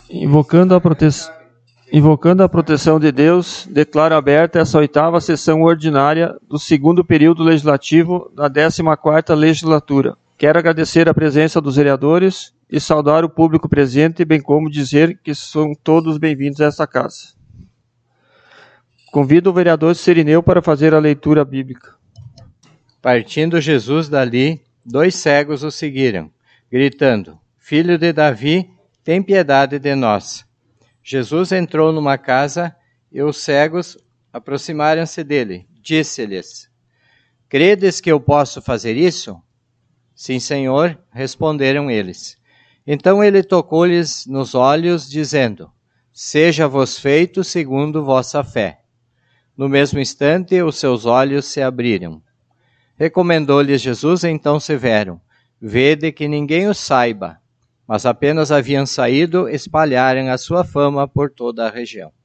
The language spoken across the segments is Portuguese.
Invocando a proteção de Deus, declaro aberta essa 8ª sessão ordinária do 2º período legislativo da 14ª legislatura. Quero agradecer a presença dos vereadores e saudar o público presente, bem como dizer que são todos bem-vindos a esta casa. Convido o vereador Cirineu para fazer a leitura bíblica. Partindo Jesus dali, 2 cegos o seguiram, gritando: Filho de Davi, tem piedade de nós. Jesus entrou numa casa e os cegos aproximaram-se dele. Disse-lhes: Credes que eu posso fazer isso? Sim, Senhor, responderam eles. Então ele tocou-lhes nos olhos, dizendo: Seja-vos feito segundo vossa fé. No mesmo instante, os seus olhos se abriram. Recomendou-lhes Jesus então severo: Vede que ninguém o saiba. Mas apenas haviam saído, espalharam a sua fama por toda a região.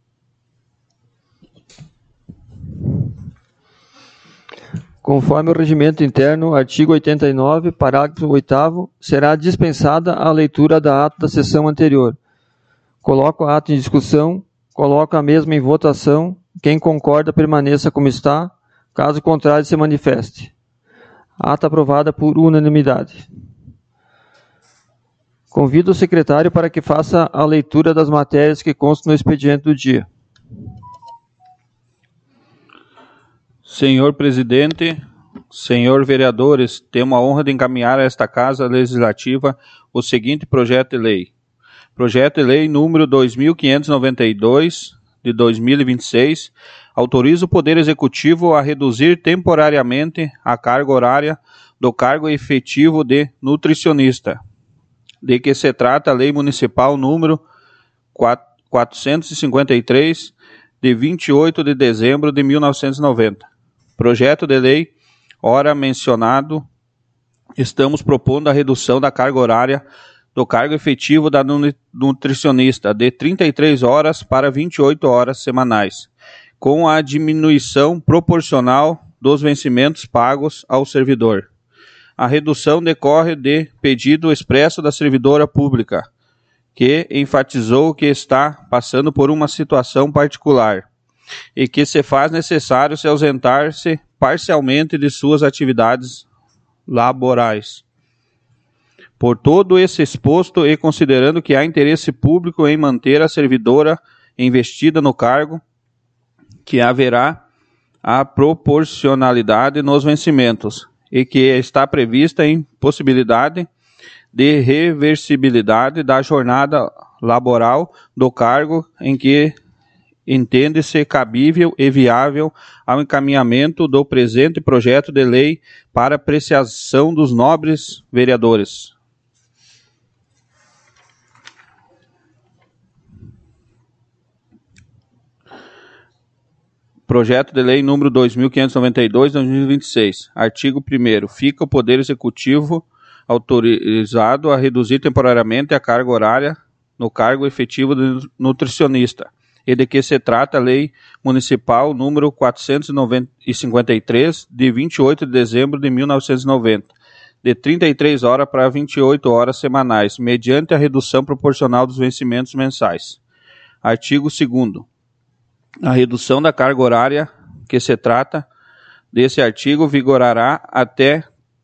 Conforme o regimento interno, artigo 89, parágrafo 8º, será dispensada a leitura da ata da sessão anterior. Coloco a ata em discussão, coloco a mesma em votação. Quem concorda, permaneça como está. Caso contrário, se manifeste. Ata aprovada por unanimidade. Convido o secretário para que faça a leitura das matérias que constam no expediente do dia. Senhor presidente, senhor vereadores, tenho a honra de encaminhar a esta Casa Legislativa o seguinte projeto de lei. Projeto de lei número 2592, de 2026, autoriza o Poder Executivo a reduzir temporariamente a carga horária do cargo efetivo de nutricionista, de que se trata a Lei Municipal número 453, de 28 de dezembro de 1990. Projeto de lei, ora mencionado, estamos propondo a redução da carga horária do cargo efetivo da nutricionista de 33 horas para 28 horas semanais, com a diminuição proporcional dos vencimentos pagos ao servidor. A redução decorre de pedido expresso da servidora pública, que enfatizou que está passando por uma situação particular e que se faz necessário se ausentar-se parcialmente de suas atividades laborais. Por todo esse exposto e considerando que há interesse público em manter a servidora investida no cargo, que haverá a proporcionalidade nos vencimentos, e que está prevista em possibilidade de reversibilidade da jornada laboral do cargo em que entende-se cabível e viável ao encaminhamento do presente projeto de lei para apreciação dos nobres vereadores. Projeto de lei número 2592, de 2026. Artigo 1º. Fica o Poder Executivo autorizado a reduzir temporariamente a carga horária no cargo efetivo de nutricionista, e de que se trata a Lei Municipal número 453, de 28 de dezembro de 1990, de 33 horas para 28 horas semanais, mediante a redução proporcional dos vencimentos mensais. Artigo 2º. A redução da carga horária que se trata desse artigo vigorará até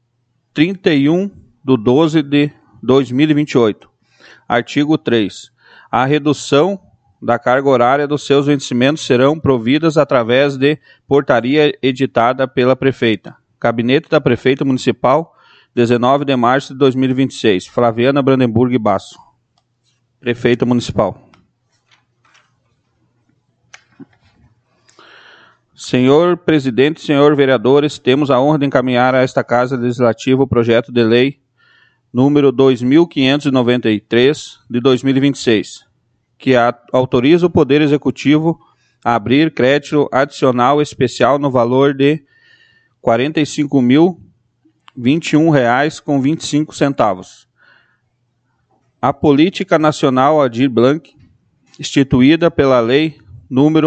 31/12 de 2028. Artigo 3. A redução da carga horária dos seus vencimentos serão providas através de portaria editada pela prefeita. Gabinete da Prefeita Municipal, 19 de março de 2026. Flaviana Brandenburg Basso. Prefeita Municipal. Senhor presidente, senhor vereadores, temos a honra de encaminhar a esta Casa Legislativa o projeto de lei número 2593, de 2026, que autoriza o Poder Executivo a abrir crédito adicional especial no valor de R$ 45.021,25. A Política Nacional Aldir Blanc, instituída pela Lei número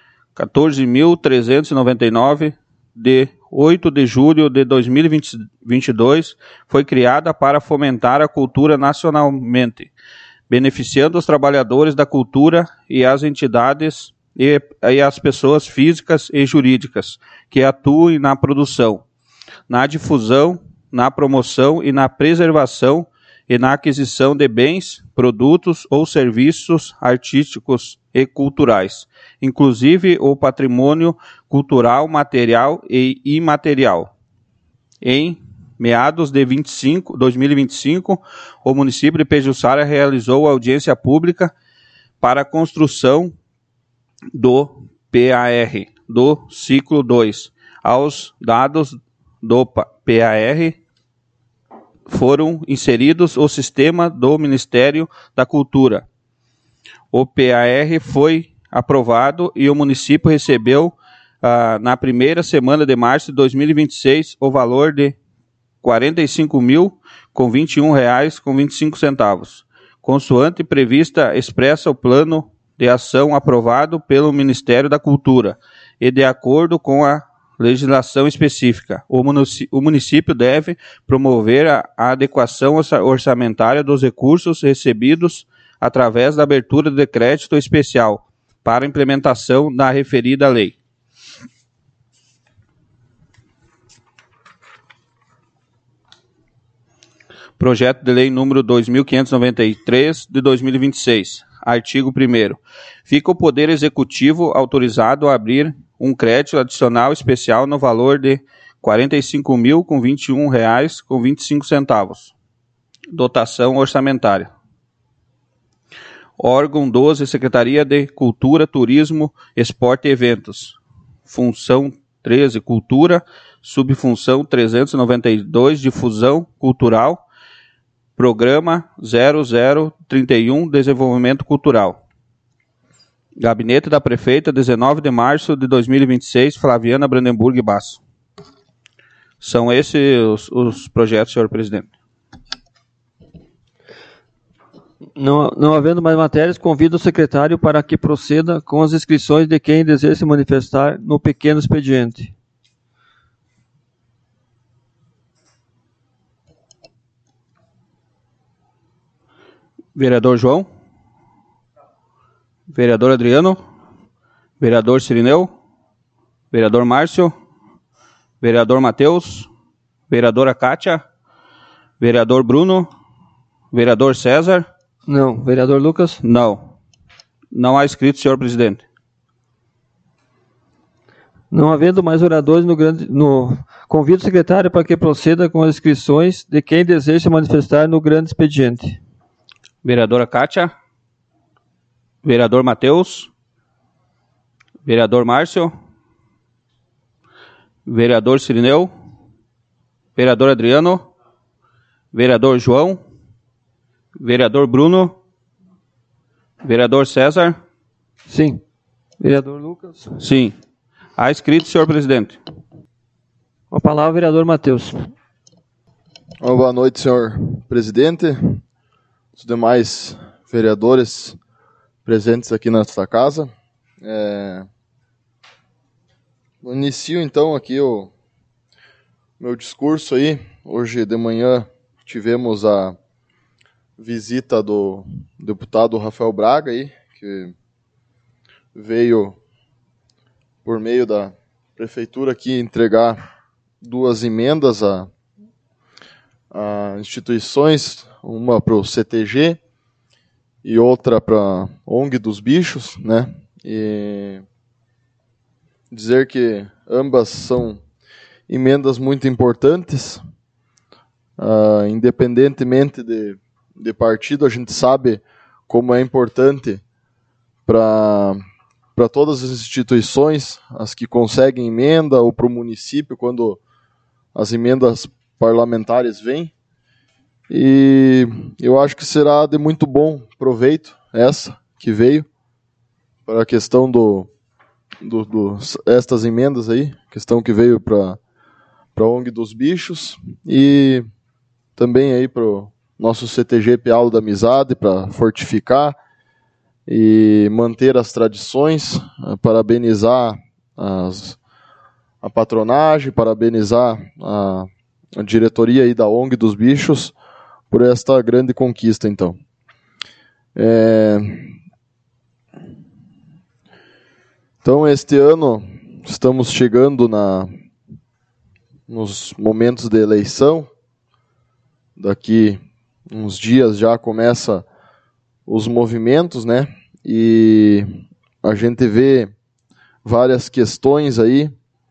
14.399, de 8 de julho de 2022, foi criada para fomentar a cultura nacionalmente, beneficiando os trabalhadores da cultura e as entidades e as pessoas físicas e jurídicas que atuem na produção, na difusão, na promoção e na preservação e na aquisição de bens, produtos ou serviços artísticos e culturais, inclusive o patrimônio cultural material e imaterial. Em meados de 2025, o município de Pejuçara realizou audiência pública para a construção do PAR, do ciclo 2. Aos dados do PAR foram inseridos o sistema do Ministério da Cultura. O PAR foi aprovado e o município recebeu, na primeira semana de março de 2026, o valor de R$ 45.021,25, consoante prevista expressa o plano de ação aprovado pelo Ministério da Cultura e de acordo com a legislação específica. O município deve promover a adequação orçamentária dos recursos recebidos através da abertura de crédito especial para implementação da referida lei. Projeto de Lei número 2.593, de 2026. Artigo 1º. Fica o Poder Executivo autorizado a abrir um crédito adicional especial no valor de R$ 45.021,25. Dotação orçamentária. Órgão 12, Secretaria de Cultura, Turismo, Esporte e Eventos. Função 13, Cultura. Subfunção 392, Difusão Cultural. Programa 0031, Desenvolvimento Cultural. Gabinete da Prefeita, 19 de março de 2026, Flaviana Brandenburg Basso. São esses os projetos, senhor presidente. Não havendo mais matérias, convido o secretário para que proceda com as inscrições de quem deseja se manifestar no pequeno expediente. Vereador João? Vereador Adriano? Vereador Cirineu? Vereador Márcio? Vereador Matheus? Vereadora Kátia? Vereador Bruno? Vereador César? Não. Vereador Lucas? Não. Não há inscrito, senhor presidente. Não havendo mais oradores convido o secretário para que proceda com as inscrições de quem deseja se manifestar no grande expediente. Vereadora Kátia? Vereador Matheus? Vereador Márcio? Vereador Cirineu? Vereador Adriano? Vereador João? Vereador Bruno? Vereador César? Sim. Vereador Lucas? Sim. Há inscrito, senhor presidente. Com a palavra, vereador Matheus. Boa noite, senhor presidente. Os demais vereadores presentes aqui nesta casa. Inicio então aqui o meu discurso aí. Hoje de manhã tivemos a visita do deputado Rafael Braga aí, que veio por meio da prefeitura aqui entregar 2 emendas a instituições, uma para o CTG e outra para a ONG dos Bichos, né? E dizer que ambas são emendas muito importantes, independentemente de partido, a gente sabe como é importante para todas as instituições, as que conseguem emenda, ou para o município, quando as emendas parlamentares vêm. E eu acho que será de muito bom proveito essa que veio para a questão estas emendas aí, questão que veio para a ONG dos Bichos e também aí para o nosso CTG Pialo da Amizade, para fortificar e manter as tradições, parabenizar a patronagem, parabenizar a diretoria aí da ONG dos Bichos por esta grande conquista, então. Então, este ano, estamos chegando nos momentos de eleição. Daqui uns dias já começa os movimentos, né? E a gente vê várias questões aí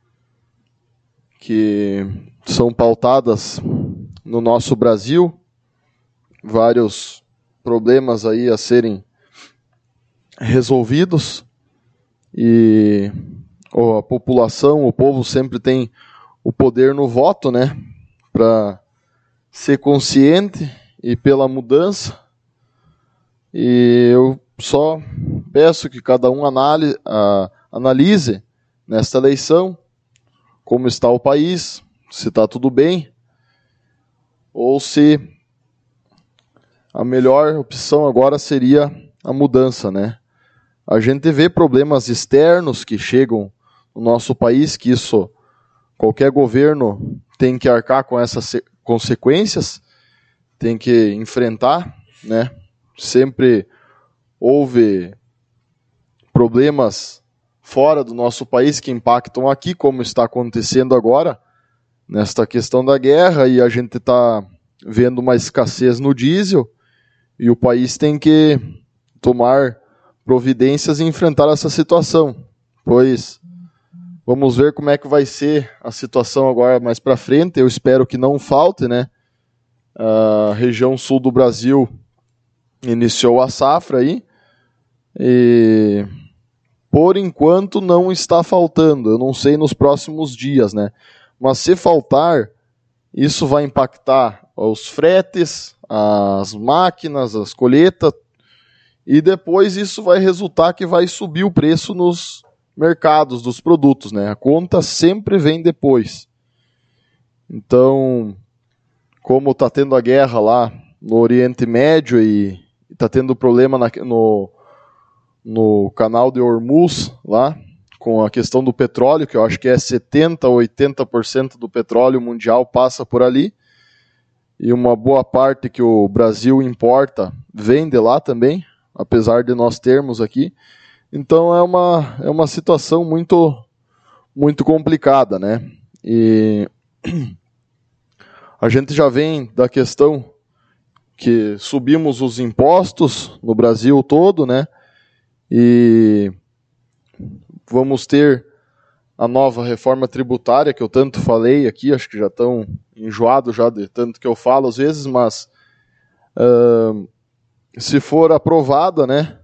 que são pautadas no nosso Brasil, vários problemas aí a serem resolvidos, e a população, o povo sempre tem o poder no voto, né, para ser consciente e pela mudança. E eu só peço que cada um analise nesta eleição como está o país, se está tudo bem, ou se a melhor opção agora seria a mudança, né? A gente vê problemas externos que chegam no nosso país, que isso, qualquer governo tem que arcar com essas consequências, tem que enfrentar, né? Sempre houve problemas fora do nosso país que impactam aqui, como está acontecendo agora, nesta questão da guerra, e a gente está vendo uma escassez no diesel, e o país tem que tomar providências e enfrentar essa situação, pois vamos ver como é que vai ser a situação agora mais para frente. Eu espero que não falte, né? A região sul do Brasil iniciou a safra aí, e por enquanto não está faltando. Eu não sei nos próximos dias, né? Mas se faltar, isso vai impactar os fretes, as máquinas, as colheitas, e depois isso vai resultar que vai subir o preço nos mercados dos produtos, né? A conta sempre vem depois. Então, como está tendo a guerra lá no Oriente Médio e está tendo problema no canal de Hormuz, lá, com a questão do petróleo, que eu acho que é 70% a 80% do petróleo mundial passa por ali, e uma boa parte que o Brasil importa vem de lá também, apesar de nós termos aqui. Então é uma situação muito, muito complicada, né? E a gente já vem da questão que subimos os impostos no Brasil todo, né? E vamos ter a nova reforma tributária, que eu tanto falei aqui, acho que já estão enjoados já de tanto que eu falo às vezes, mas se for aprovada, né,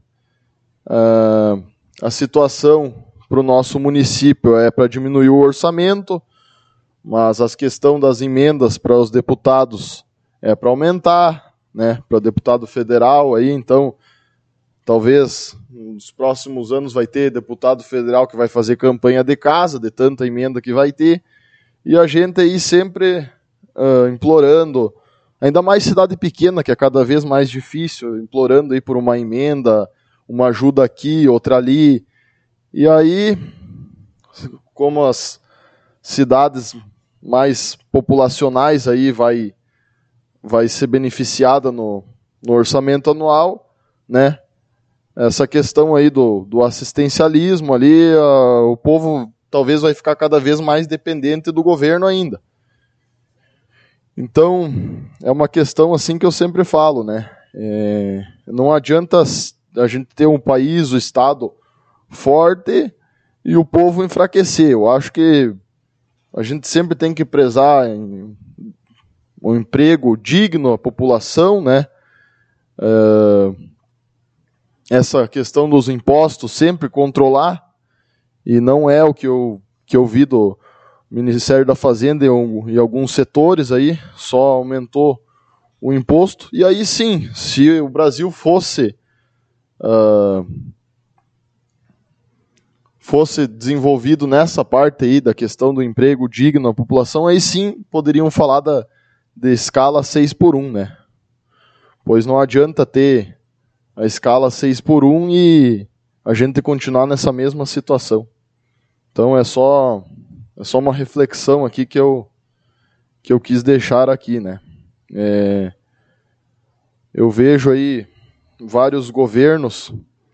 a situação para o nosso município é para diminuir o orçamento, mas a questão das emendas para os deputados é para aumentar, né, para o deputado federal aí. Então talvez nos próximos anos vai ter deputado federal que vai fazer campanha de casa, de tanta emenda que vai ter, e a gente aí sempre implorando, ainda mais cidade pequena, que é cada vez mais difícil, implorando aí por uma emenda, uma ajuda aqui, outra ali. E aí, como as cidades mais populacionais aí vai ser beneficiada no orçamento anual, né? Essa questão aí do assistencialismo ali, o povo talvez vai ficar cada vez mais dependente do governo ainda. Então, é uma questão assim que eu sempre falo, né? Não adianta a gente ter um país, o Estado forte e o povo enfraquecer. Eu acho que a gente sempre tem que prezar em um emprego digno à população, né? Essa questão dos impostos sempre controlar, e não é o que eu vi do Ministério da Fazenda em alguns setores aí, só aumentou o imposto. E aí sim, se o Brasil fosse desenvolvido nessa parte aí da questão do emprego digno à população, aí sim poderiam falar de escala 6x1, né? Pois não adianta ter a escala 6x1 e a gente continuar nessa mesma situação. Então é só uma reflexão aqui que eu quis deixar aqui, né? Eu vejo aí vários governos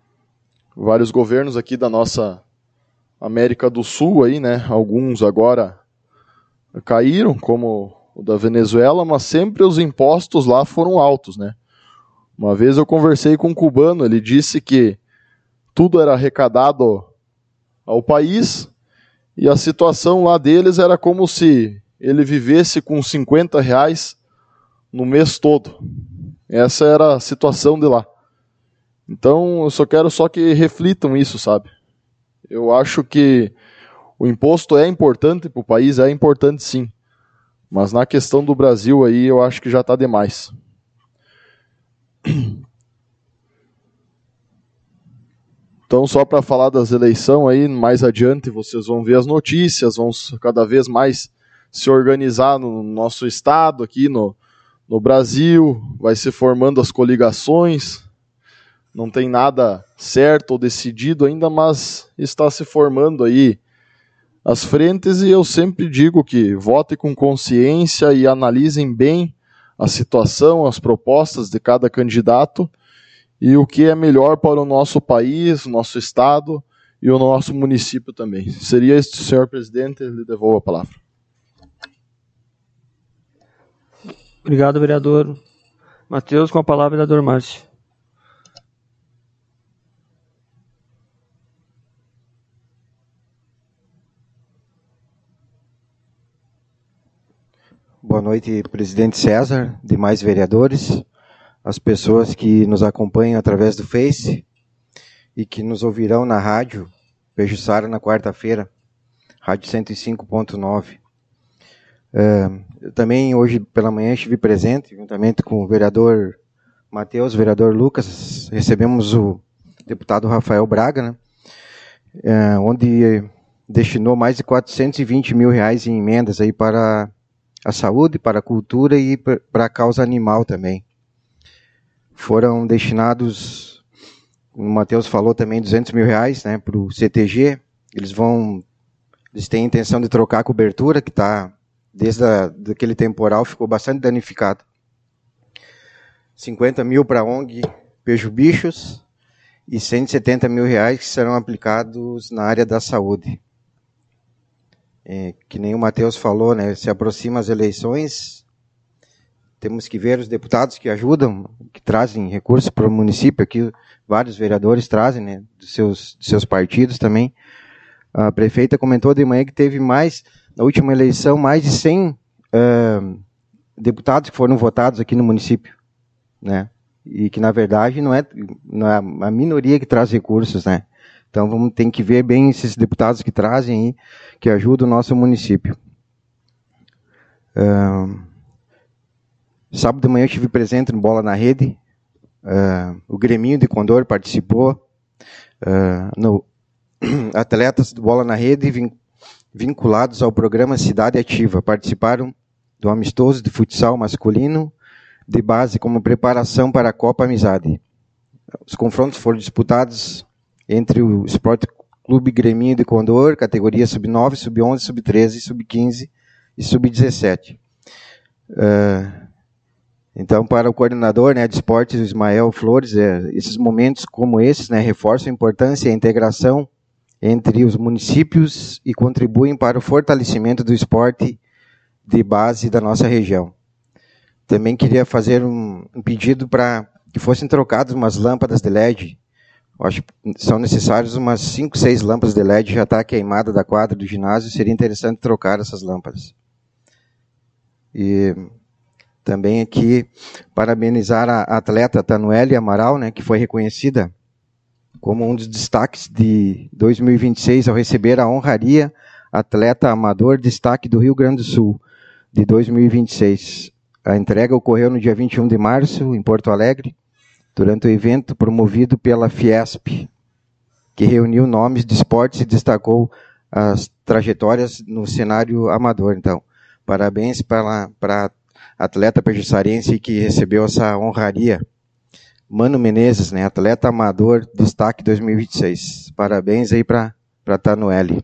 aqui da nossa América do Sul, aí, né? Alguns agora caíram, como o da Venezuela, mas sempre os impostos lá foram altos, né? Uma vez eu conversei com um cubano, ele disse que tudo era arrecadado ao país e a situação lá deles era como se ele vivesse com R$50 no mês todo. Essa era a situação de lá. Então eu só quero que reflitam isso, sabe? Eu acho que o imposto é importante para o país, é importante sim. Mas na questão do Brasil aí eu acho que já está demais. Então, só para falar das eleições aí, mais adiante vocês vão ver as notícias, vão cada vez mais se organizar no nosso estado, aqui no Brasil, vai se formando as coligações, não tem nada certo ou decidido ainda, mas está se formando aí as frentes, e eu sempre digo que votem com consciência e analisem bem a situação, as propostas de cada candidato, e o que é melhor para o nosso país, o nosso estado e o nosso município também. Seria isso, senhor presidente, lhe devolvo a palavra. Obrigado, vereador Matheus. Com a palavra, vereador Márcio. Boa noite, presidente César, demais vereadores, as pessoas que nos acompanham através do Face e que nos ouvirão na rádio Pejuçara na quarta-feira, rádio 105.9. Eu também hoje pela manhã estive presente, juntamente com o vereador Matheus, vereador Lucas, recebemos o deputado Rafael Braga, né, onde destinou mais de R$420 mil em emendas aí para a saúde, para a cultura e para a causa animal também. Foram destinados, o Matheus falou também, R$200 mil, né, para o CTG. Eles têm a intenção de trocar a cobertura, que está, desde aquele temporal, ficou bastante danificada. 50 mil para a ONG Pejo Bichos e 170 mil que serão aplicados na área da saúde. Que nem o Matheus falou, né, se aproximam as eleições, temos que ver os deputados que ajudam, que trazem recursos para o município, aqui vários vereadores trazem, né, dos seus partidos também. A prefeita comentou de manhã que teve na última eleição, mais de 100 deputados que foram votados aqui no município, né, e que na verdade não é a minoria que traz recursos, né. Então tem que ver bem esses deputados que trazem aí, que ajudam o nosso município. Sábado de manhã eu estive presente no Bola na Rede. O Greminho de Condor participou. Atletas do Bola na Rede vinculados ao programa Cidade Ativa participaram do amistoso de futsal masculino de base como preparação para a Copa Amizade. Os confrontos foram disputados entre o Esporte Clube Greminho de Condor, categoria sub-9, sub-11, sub-13, sub-15 e sub-17. Então, para o coordenador, né, de esportes, Ismael Flores, esses momentos como esses, né, reforçam a importância e a integração entre os municípios e contribuem para o fortalecimento do esporte de base da nossa região. Também queria fazer um pedido para que fossem trocadas umas lâmpadas de LED. Eu acho que são necessárias umas 5, 6 lâmpadas de LED, já está queimada da quadra do ginásio, seria interessante trocar essas lâmpadas. E também aqui parabenizar a atleta Tanuele Amaral, né, que foi reconhecida como um dos destaques de 2026 ao receber a honraria Atleta Amador Destaque do Rio Grande do Sul de 2026. A entrega ocorreu no dia 21 de março, em Porto Alegre, durante o evento promovido pela Fiesp, que reuniu nomes de esportes e destacou as trajetórias no cenário amador. Então, parabéns para a atleta pejuçarense que recebeu essa honraria. Mano Menezes, né, atleta amador, destaque 2026. Parabéns aí para Tanuele.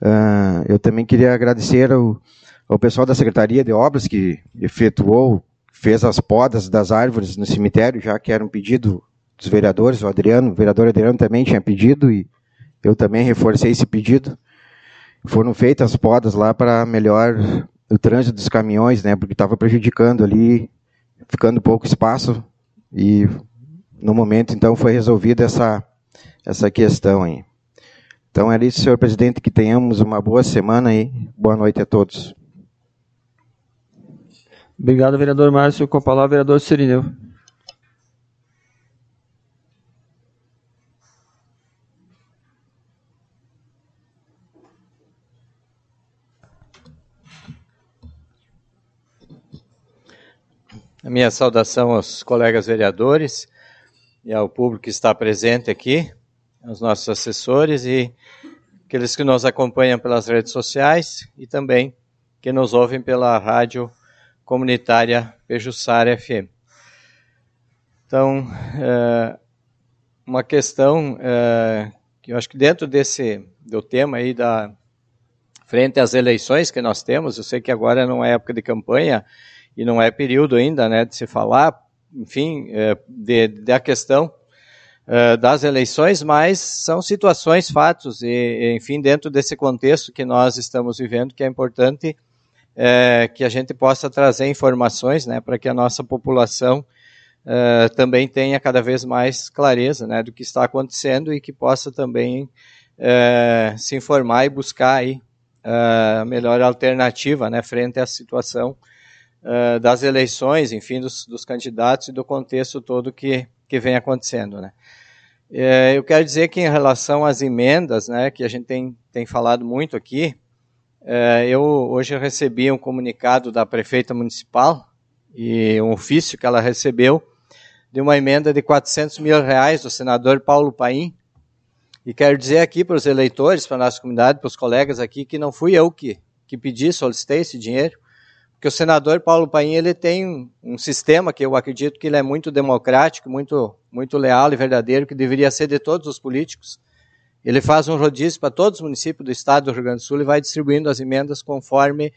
Eu também queria agradecer ao pessoal da Secretaria de Obras que fez as podas das árvores no cemitério, já que era um pedido dos vereadores. O vereador Adriano também tinha pedido e eu também reforcei esse pedido. Foram feitas as podas lá para melhor o trânsito dos caminhões, né, porque estava prejudicando ali, ficando pouco espaço, e no momento, então, foi resolvida essa questão aí. Então, é isso, senhor presidente, que tenhamos uma boa semana e boa noite a todos. Obrigado, vereador Márcio. Com a palavra, vereador Cirineu. A minha saudação aos colegas vereadores e ao público que está presente aqui, aos nossos assessores e aqueles que nos acompanham pelas redes sociais e também que nos ouvem pela rádio comunitária Pejuçara FM. Então, uma questão que eu acho que dentro do tema aí frente às eleições que nós temos, eu sei que agora não é época de campanha, e não é período ainda, né, de se falar, enfim, da questão das eleições, mas são situações, fatos, e, enfim, dentro desse contexto que nós estamos vivendo, que é importante que a gente possa trazer informações, né, para que a nossa população também tenha cada vez mais clareza, né, do que está acontecendo e que possa também se informar e buscar aí a melhor alternativa, né, frente à situação das eleições, enfim, dos candidatos e do contexto todo que vem acontecendo, né. Eu quero dizer que em relação às emendas, né, que a gente tem falado muito aqui, eu hoje recebi um comunicado da prefeita municipal e um ofício que ela recebeu de uma emenda de R$400 mil do senador Paulo Paim, e quero dizer aqui para os eleitores, para a nossa comunidade, para os colegas aqui, que não fui eu que pedi, solicitei esse dinheiro, porque o senador Paulo Paim, ele tem um sistema que eu acredito que ele é muito democrático, muito, muito leal e verdadeiro, que deveria ser de todos os políticos. Ele faz um rodízio para todos os municípios do estado do Rio Grande do Sul e vai distribuindo as emendas conforme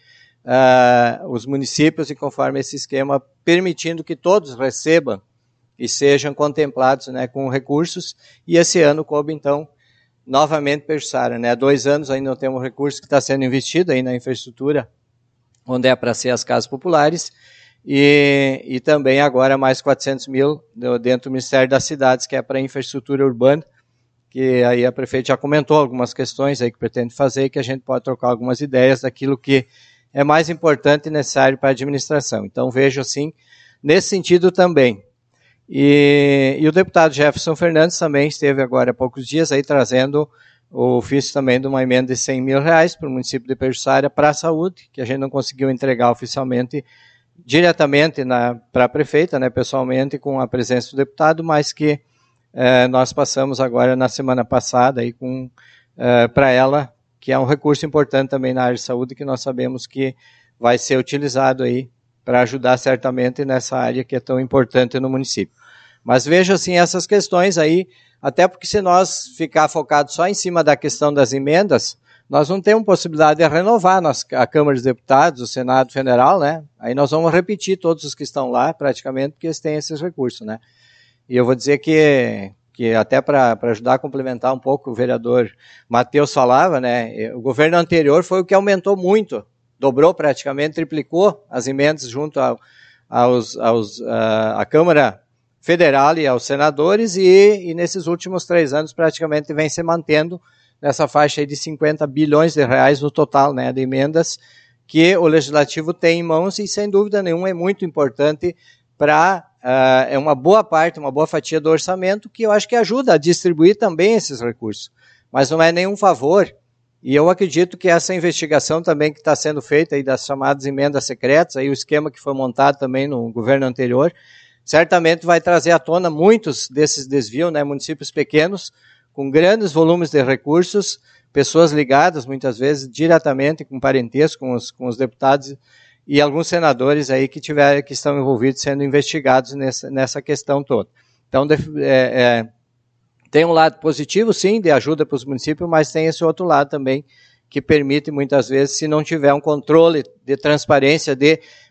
os municípios e conforme esse esquema, permitindo que todos recebam e sejam contemplados, né, com recursos. E esse ano coube, então, novamente Pejuçara, né? Há 2 anos ainda não temos recurso que está sendo investido aí na infraestrutura, onde é para ser as casas populares, e também agora mais 400 mil dentro do Ministério das Cidades, que é para infraestrutura urbana, que aí a prefeita já comentou algumas questões aí que pretende fazer e que a gente pode trocar algumas ideias daquilo que é mais importante e necessário para a administração. Então vejo assim, nesse sentido também. E o deputado Jefferson Fernandes também esteve agora há poucos dias aí trazendo o ofício também de uma emenda de R$100 mil para o município de Pejuçara para a saúde, que a gente não conseguiu entregar oficialmente, diretamente para a prefeita, né, pessoalmente, com a presença do deputado, mas que nós passamos agora na semana passada aí para ela, que é um recurso importante também na área de saúde, que nós sabemos que vai ser utilizado aí para ajudar certamente nessa área que é tão importante no município. Mas vejo assim essas questões aí, até porque se nós ficar focados só em cima da questão das emendas, nós não temos possibilidade de renovar a Câmara dos Deputados, o Senado Federal, né? Aí nós vamos repetir todos os que estão lá, praticamente, porque eles têm esses recursos, né? E eu vou dizer que até para ajudar a complementar um pouco, o vereador Matheus falava, né? O governo anterior foi o que aumentou muito, dobrou praticamente, triplicou as emendas junto à Câmara Federal e aos senadores, e nesses últimos 3 anos praticamente vem se mantendo nessa faixa aí de 50 bilhões de reais no total, né, de emendas que o Legislativo tem em mãos, e sem dúvida nenhuma é muito importante para é uma boa parte, uma boa fatia do orçamento, que eu acho que ajuda a distribuir também esses recursos, mas não é nenhum favor. E eu acredito que essa investigação também que está sendo feita aí das chamadas emendas secretas, aí o esquema que foi montado também no governo anterior, certamente vai trazer à tona muitos desses desvios, né, municípios pequenos, com grandes volumes de recursos, pessoas ligadas muitas vezes diretamente com parentesco com os deputados e alguns senadores aí que estão envolvidos sendo investigados nessa questão toda. Então, tem um lado positivo, sim, de ajuda para os municípios, mas tem esse outro lado também, que permite muitas vezes, se não tiver um controle de transparência, de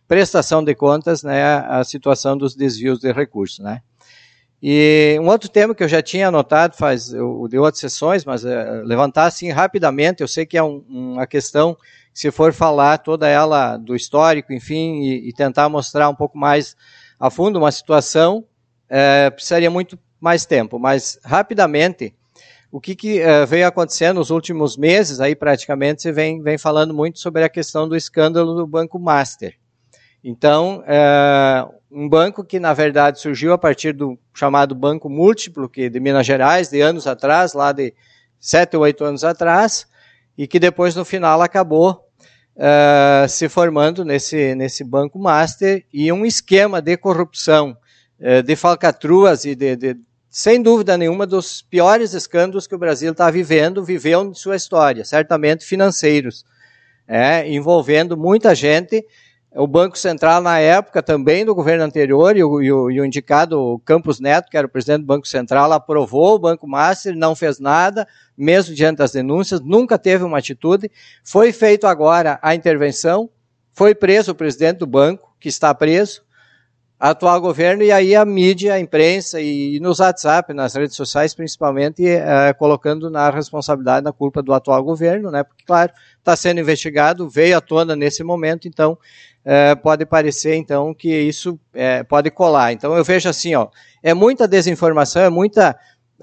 prestação de contas, né, a situação dos desvios de recursos, né. E um outro tema que eu já tinha anotado de outras sessões, mas levantar assim rapidamente, eu sei que é uma questão, se for falar toda ela do histórico, enfim, e tentar mostrar um pouco mais a fundo uma situação, precisaria muito mais tempo, mas rapidamente, o que veio acontecendo nos últimos meses, aí praticamente você vem falando muito sobre a questão do escândalo do Banco Master. Então, um banco que, na verdade, surgiu a partir do chamado Banco Múltiplo, que de Minas Gerais, de anos atrás, lá de 7 ou 8 anos atrás, e que depois, no final, acabou se formando nesse Banco Master, e um esquema de corrupção, de falcatruas e sem dúvida nenhuma, dos piores escândalos que o Brasil viveu em sua história, certamente financeiros, envolvendo muita gente. O Banco Central, na época, também do governo anterior, e o indicado Campos Neto, que era o presidente do Banco Central, aprovou o Banco Master, não fez nada, mesmo diante das denúncias, nunca teve uma atitude. Foi feito agora a intervenção, foi preso o presidente do banco, que está preso, atual governo, e aí a mídia, a imprensa, e nos WhatsApp, nas redes sociais, principalmente, colocando na responsabilidade, na culpa do atual governo, né? Porque, claro, está sendo investigado, veio à tona nesse momento, então, pode parecer, então, que isso pode colar. Então, eu vejo assim, é muita desinformação, é muita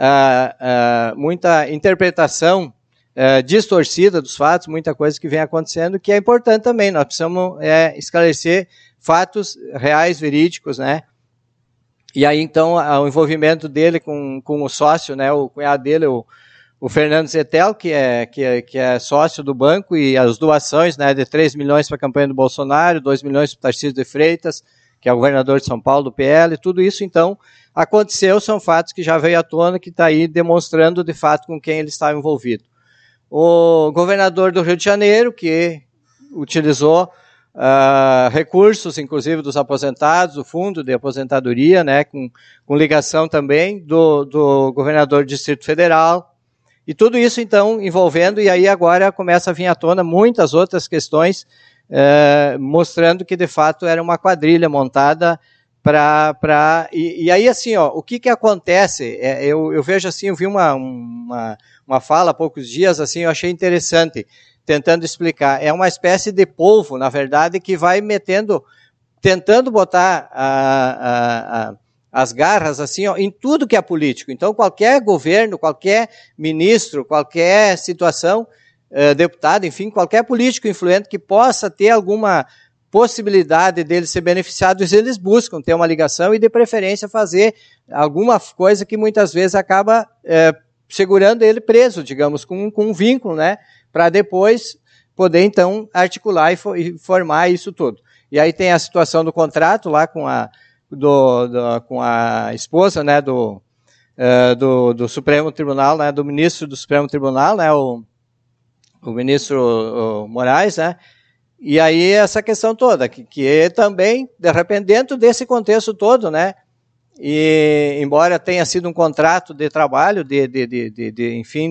interpretação distorcida dos fatos, muita coisa que vem acontecendo, que é importante também. Nós precisamos esclarecer fatos reais, verídicos, né? E aí, então, o envolvimento dele com o sócio, né, o cunhado dele, o Fernando Zetel, que é sócio do banco, e as doações, né, de 3 milhões para a campanha do Bolsonaro, 2 milhões para o Tarcísio de Freitas, que é o governador de São Paulo, do PL, tudo isso, então, aconteceu, são fatos que já veio à tona, que está aí demonstrando, de fato, com quem ele estava envolvido. O governador do Rio de Janeiro, que utilizou recursos, inclusive dos aposentados, do fundo de aposentadoria, né, com ligação também do governador do Distrito Federal, e tudo isso, então, envolvendo, e aí agora começa a vir à tona muitas outras questões, mostrando que, de fato, era uma quadrilha montada e aí, assim, o que acontece, eu vejo assim, eu vi uma fala há poucos dias, assim, eu achei interessante, tentando explicar, é uma espécie de polvo, na verdade, que vai tentando botar as garras, assim, em tudo que é político. Então, qualquer governo, qualquer ministro, qualquer situação, deputado, enfim, qualquer político influente que possa ter alguma possibilidade deles ser beneficiados, eles buscam ter uma ligação e, de preferência, fazer alguma coisa que muitas vezes acaba segurando ele preso, digamos, com um vínculo, né, para depois poder, então, articular e formar isso tudo. E aí tem a situação do contrato lá com a esposa, né, do Supremo Tribunal, né, do ministro do Supremo Tribunal, né, o ministro Moraes, né, e aí essa questão toda, que também, de repente, dentro desse contexto todo, né, e embora tenha sido um contrato de trabalho, enfim,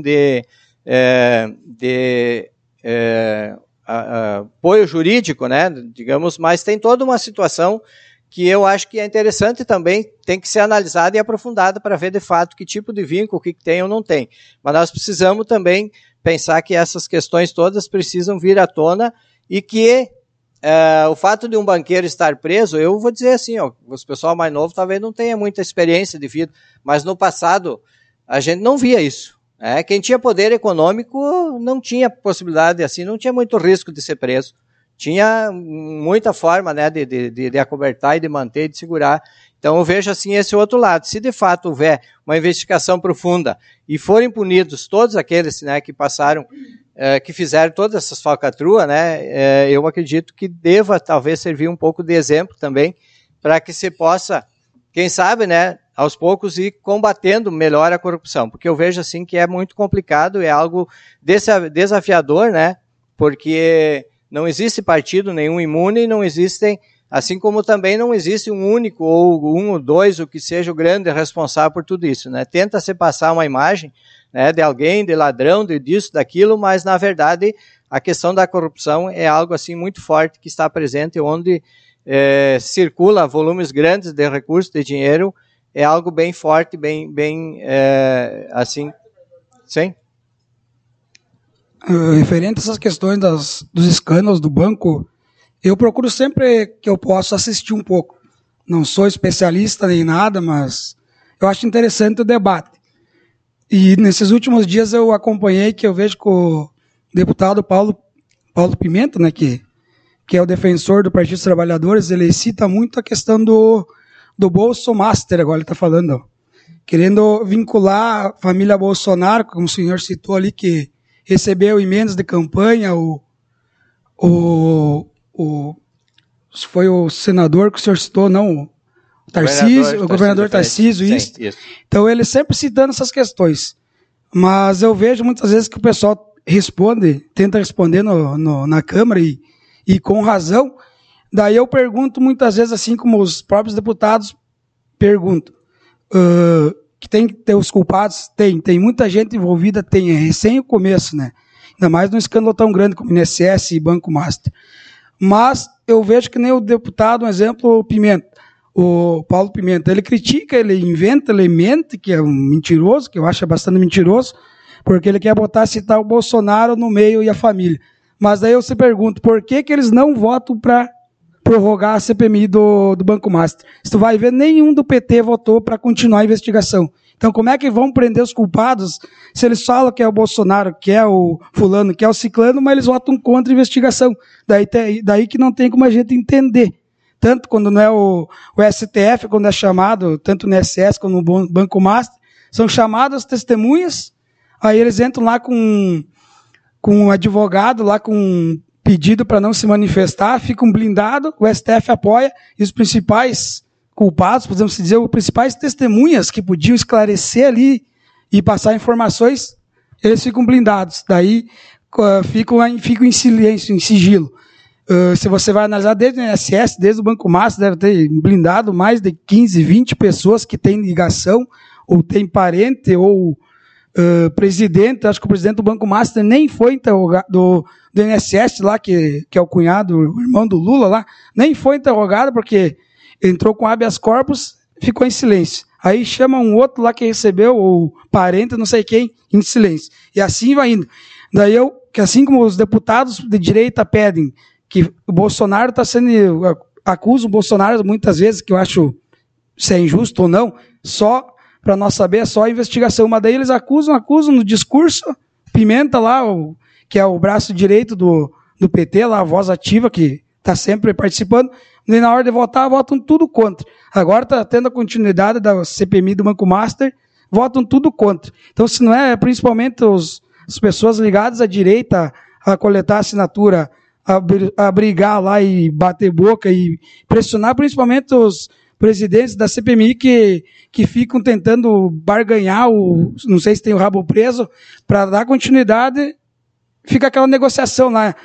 apoio jurídico, né, digamos, mas tem toda uma situação que eu acho que é interessante também, tem que ser analisada e aprofundada para ver de fato que tipo de vínculo, o que tem ou não tem. Mas nós precisamos também pensar que essas questões todas precisam vir à tona e que o fato de um banqueiro estar preso, eu vou dizer assim, os pessoal mais novo talvez não tenha muita experiência de vida, mas no passado a gente não via isso. Quem tinha poder econômico não tinha possibilidade assim, não tinha muito risco de ser preso. Tinha muita forma, né, de acobertar e de manter, de segurar. Então eu vejo assim esse outro lado. Se de fato houver uma investigação profunda e forem punidos todos aqueles, né, que passaram, que fizeram todas essas falcatruas, né, eu acredito que deva talvez servir um pouco de exemplo também para que se possa, quem sabe, né, aos poucos ir combatendo melhor a corrupção, porque eu vejo assim que é muito complicado, é algo desafiador, né, porque não existe partido nenhum imune e não existem, assim como também não existe um único ou um ou dois, o que seja o grande responsável por tudo isso, né, tenta-se passar uma imagem, né, de alguém, de ladrão, disso, daquilo, mas na verdade a questão da corrupção é algo assim muito forte que está presente onde circula volumes grandes de recursos, de dinheiro, é algo bem forte, bem assim, sim? Referente a essas questões dos escândalos do banco, eu procuro sempre que eu possa assistir um pouco. Não sou especialista nem nada, mas eu acho interessante o debate. E nesses últimos dias eu acompanhei, que eu vejo que o deputado Paulo Pimenta, né, que é o defensor do Partido dos Trabalhadores, ele cita muito a questão do Bolsomaster, agora ele está falando, ó, querendo vincular a família Bolsonaro, como o senhor citou ali, que recebeu emendas de campanha, foi o senador que o senhor citou, não, o governador Tarcísio, isso. Então ele sempre citando essas questões. Mas eu vejo muitas vezes que o pessoal tenta responder na Câmara e com razão. Daí eu pergunto muitas vezes, assim como os próprios deputados perguntam, que tem que ter os culpados? Tem muita gente envolvida, tem, é recém o começo, né? Ainda mais num escândalo tão grande como o INSS e Banco Master. Mas eu vejo que nem o deputado, um exemplo, o Paulo Pimenta, ele critica, ele inventa, ele mente, que é um mentiroso, que eu acho bastante mentiroso, porque ele quer citar o Bolsonaro no meio e a família. Mas daí eu se pergunto, por que eles não votam para prorrogar a CPMI do Banco Master? Se tu vai ver, nenhum do PT votou para continuar a investigação. Então como é que vão prender os culpados se eles falam que é o Bolsonaro, que é o fulano, que é o ciclano, mas eles votam contra a investigação? Daí que não tem como a gente entender. Tanto quando não é o STF, quando é chamado, tanto no INSS como no Banco Master, são chamadas testemunhas, aí eles entram lá com um advogado, lá com um pedido para não se manifestar, ficam blindados, o STF apoia, e os principais culpados, podemos dizer, os principais testemunhas que podiam esclarecer ali e passar informações, eles ficam blindados. Daí ficam em silêncio, em sigilo. Se você vai analisar desde o INSS, desde o Banco Master, deve ter blindado mais de 15, 20 pessoas que têm ligação, ou têm parente, ou presidente. Acho que o presidente do Banco Master nem foi interrogado, do INSS lá, que é o cunhado, o irmão do Lula lá, nem foi interrogado porque entrou com habeas corpus, ficou em silêncio. Aí chama um outro lá que recebeu, ou parente, não sei quem, em silêncio. E assim vai indo. Daí que assim como os deputados de direita pedem que o Bolsonaro está sendo, acusa o Bolsonaro muitas vezes, que eu acho se é injusto ou não, só para nós saber, é só a investigação. Mas daí eles acusam no discurso, Pimenta lá, que é o braço direito do PT, lá, a voz ativa, que está sempre participando, e na hora de votar, votam tudo contra. Agora está tendo a continuidade da CPMI do Banco Master, votam tudo contra. Então, se não é principalmente as pessoas ligadas à direita a coletar assinatura, a brigar lá e bater boca e pressionar principalmente os presidentes da CPMI que ficam tentando barganhar, não sei se tem o rabo preso, para dar continuidade, fica aquela negociação lá.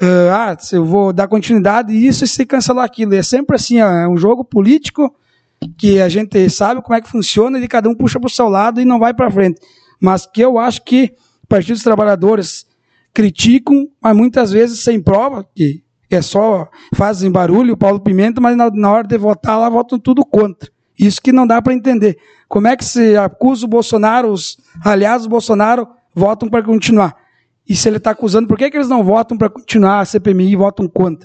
Se eu vou dar continuidade isso e se cancelar aquilo. É sempre assim, é um jogo político que a gente sabe como é que funciona e cada um puxa para o seu lado e não vai para frente. Mas que eu acho que o Partido dos Trabalhadores criticam, mas muitas vezes sem prova, que só fazem barulho, o Paulo Pimenta, mas na hora de votar lá, votam tudo contra. Isso que não dá para entender. Como é que se acusa o Bolsonaro, os aliados do Bolsonaro votam para continuar? E se ele está acusando, por que eles não votam para continuar a CPMI e votam contra?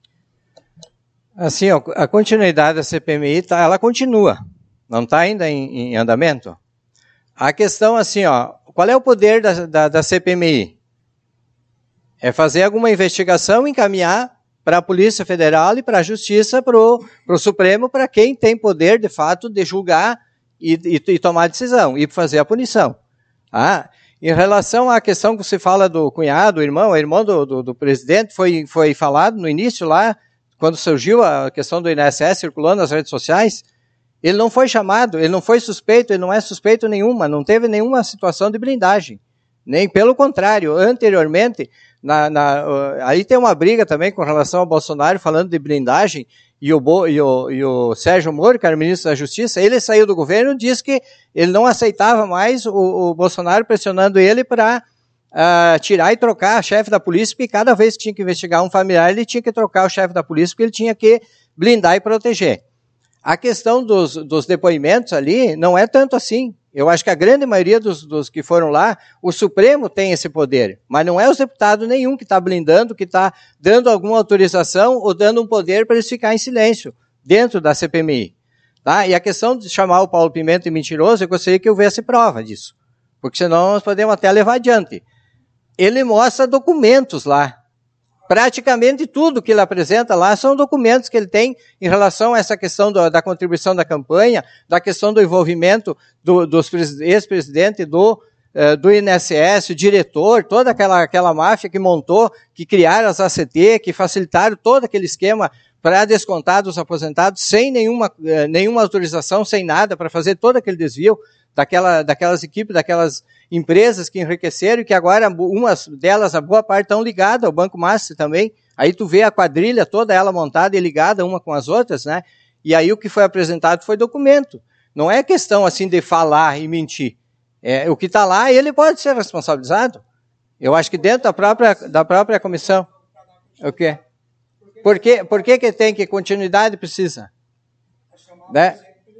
Assim, a continuidade da CPMI, ela continua. Não está ainda em andamento. A questão, assim, qual é o poder da CPMI? É fazer alguma investigação, encaminhar para a Polícia Federal e para a Justiça, para o Supremo, para quem tem poder, de fato, de julgar e tomar decisão, e fazer a punição. Em relação à questão que você fala do cunhado, irmão do presidente, foi falado no início lá, quando surgiu a questão do INSS circulando nas redes sociais, ele não foi chamado, ele não foi suspeito, ele não é suspeito nenhuma, não teve nenhuma situação de blindagem. Nem pelo contrário, anteriormente, aí tem uma briga também com relação ao Bolsonaro falando de blindagem, e o Sérgio Moro, que era ministro da Justiça, ele saiu do governo e disse que ele não aceitava mais o Bolsonaro pressionando ele para tirar e trocar a chefe da polícia, porque cada vez que tinha que investigar um familiar, ele tinha que trocar o chefe da polícia, porque ele tinha que blindar e proteger. A questão dos depoimentos ali não é tanto assim. Eu acho que a grande maioria dos que foram lá, o Supremo tem esse poder, mas não é os deputados nenhum que está blindando, que está dando alguma autorização ou dando um poder para eles ficarem em silêncio dentro da CPMI. Tá? E a questão de chamar o Paulo Pimenta de mentiroso, eu gostaria que houvesse prova disso, porque senão nós podemos até levar adiante. Ele mostra documentos lá. Praticamente tudo que ele apresenta lá são documentos que ele tem em relação a essa questão da contribuição da campanha, da questão do envolvimento dos ex-presidentes do INSS, o diretor, toda aquela máfia que montou, que criaram as ACT, que facilitaram todo aquele esquema para descontar dos aposentados sem nenhuma autorização, sem nada, para fazer todo aquele desvio daquelas equipes, daquelas empresas que enriqueceram e que agora, umas delas, a boa parte, estão ligadas ao Banco Master também. Aí tu vê a quadrilha toda ela montada e ligada uma com as outras, né? E aí o que foi apresentado foi documento. Não é questão assim de falar e mentir. O que está lá, ele pode ser responsabilizado. Eu acho que dentro da própria comissão. O quê? Por que tem que continuidade precisa? Né?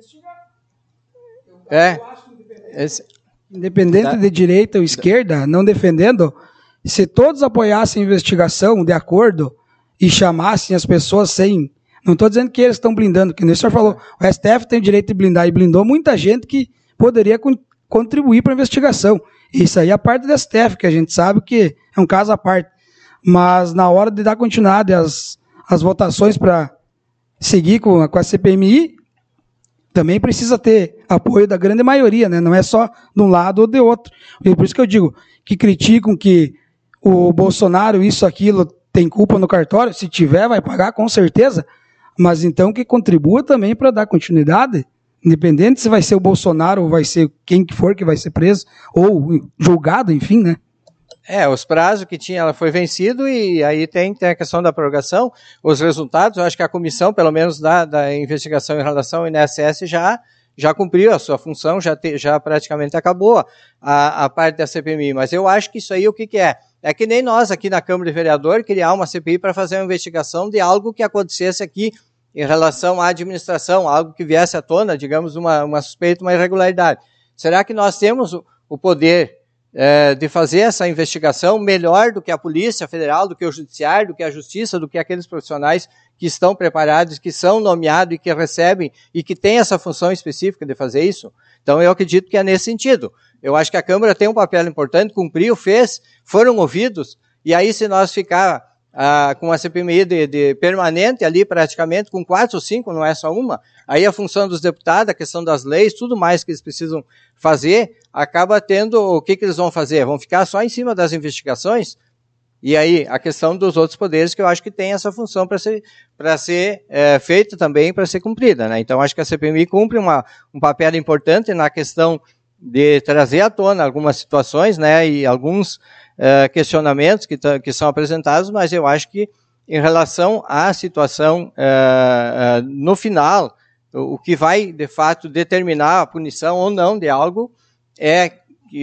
Independente de direita ou esquerda, não defendendo, se todos apoiassem a investigação de acordo e chamassem as pessoas sem... Não estou dizendo que eles estão blindando, que o senhor falou, o STF tem o direito de blindar e blindou muita gente que poderia contribuir para a investigação. Isso aí é a parte do STF, que a gente sabe que é um caso à parte. Mas na hora de dar continuidade às votações para seguir com a CPMI, também precisa ter apoio da grande maioria, né? Não é só de um lado ou de outro. E por isso que eu digo que criticam que o Bolsonaro, isso, aquilo, tem culpa no cartório. Se tiver, vai pagar, com certeza. Mas então que contribua também para dar continuidade, independente se vai ser o Bolsonaro ou vai ser quem que for que vai ser preso ou julgado, enfim, né? Os prazos que tinha, ela foi vencido e aí tem a questão da prorrogação, os resultados, eu acho que a comissão, pelo menos da investigação em relação ao INSS, já cumpriu a sua função, já praticamente acabou a parte da CPMI, mas eu acho que isso aí o que é? É que nem nós aqui na Câmara de Vereadores criar uma CPI para fazer uma investigação de algo que acontecesse aqui em relação à administração, algo que viesse à tona, digamos, uma suspeita, uma irregularidade. Será que nós temos o poder de fazer essa investigação melhor do que a Polícia Federal, do que o Judiciário, do que a Justiça, do que aqueles profissionais que estão preparados, que são nomeados e que recebem e que têm essa função específica de fazer isso? Então eu acredito que é nesse sentido. Eu acho que a Câmara tem um papel importante, cumpriu, fez, foram ouvidos, e aí se nós ficar com a CPMI de permanente ali praticamente, com 4 ou 5, não é só uma, aí a função dos deputados, a questão das leis, tudo mais que eles precisam fazer, acaba tendo, o que eles vão fazer? Vão ficar só em cima das investigações? E aí a questão dos outros poderes, que eu acho que tem essa função para ser feita também, para ser cumprida, né? Então acho que a CPMI cumpre um papel importante na questão de trazer à tona algumas situações, né, e alguns questionamentos que são apresentados, mas eu acho que em relação à situação no final, o que vai de fato determinar a punição ou não de algo é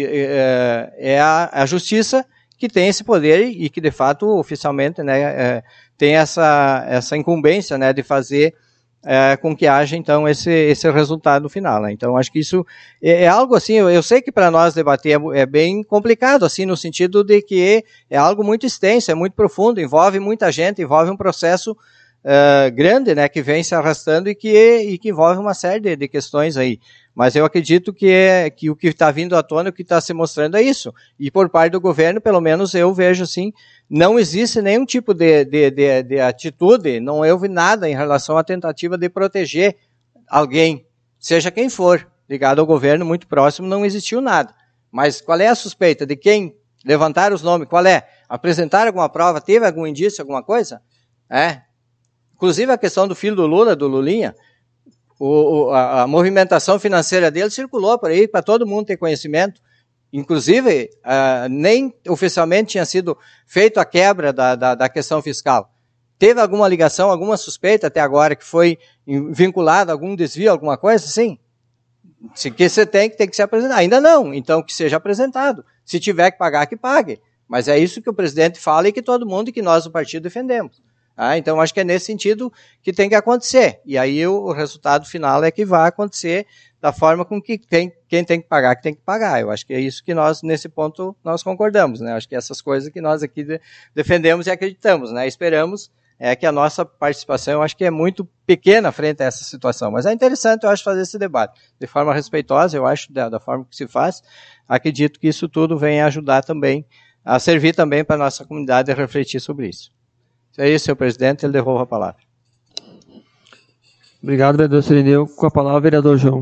a justiça, que tem esse poder e que de fato oficialmente, né, tem essa incumbência, né, de fazer com que haja, então, esse resultado final, né? Então, acho que isso é algo assim, eu sei que para nós debater é bem complicado, assim, no sentido de que é algo muito extenso, é muito profundo, envolve muita gente, envolve um processo grande, né, que vem se arrastando e que envolve uma série de questões aí. Mas eu acredito que o que está vindo à tona, o que está se mostrando é isso. E por parte do governo, pelo menos eu vejo assim, não existe nenhum tipo de atitude, não houve nada em relação à tentativa de proteger alguém, seja quem for, ligado ao governo, muito próximo, não existiu nada. Mas qual é a suspeita? De quem levantaram os nomes? Qual é? Apresentaram alguma prova? Teve algum indício, alguma coisa? Inclusive a questão do filho do Lula, do Lulinha, a movimentação financeira dele circulou por aí para todo mundo ter conhecimento. Inclusive, nem oficialmente tinha sido feita a quebra da questão fiscal. Teve alguma ligação, alguma suspeita até agora que foi vinculada a algum desvio, alguma coisa assim? Que você tem que se apresentar. Ainda não, então que seja apresentado. Se tiver que pagar, que pague. Mas é isso que o presidente fala e que todo mundo e que nós do partido defendemos. Então, acho que é nesse sentido que tem que acontecer. E aí o resultado final é que vai acontecer da forma com que quem tem que pagar. Eu acho que é isso que nós, nesse ponto, nós concordamos, né? Acho que essas coisas que nós aqui defendemos e acreditamos, né? Esperamos que a nossa participação, eu acho que é muito pequena frente a essa situação. Mas é interessante, eu acho, fazer esse debate de forma respeitosa, eu acho, da forma que se faz. Acredito que isso tudo vem ajudar também, a servir também para a nossa comunidade a refletir sobre isso. É isso, senhor presidente, ele devolve a palavra. Obrigado, vereador Cirineu. Com a palavra, vereador João.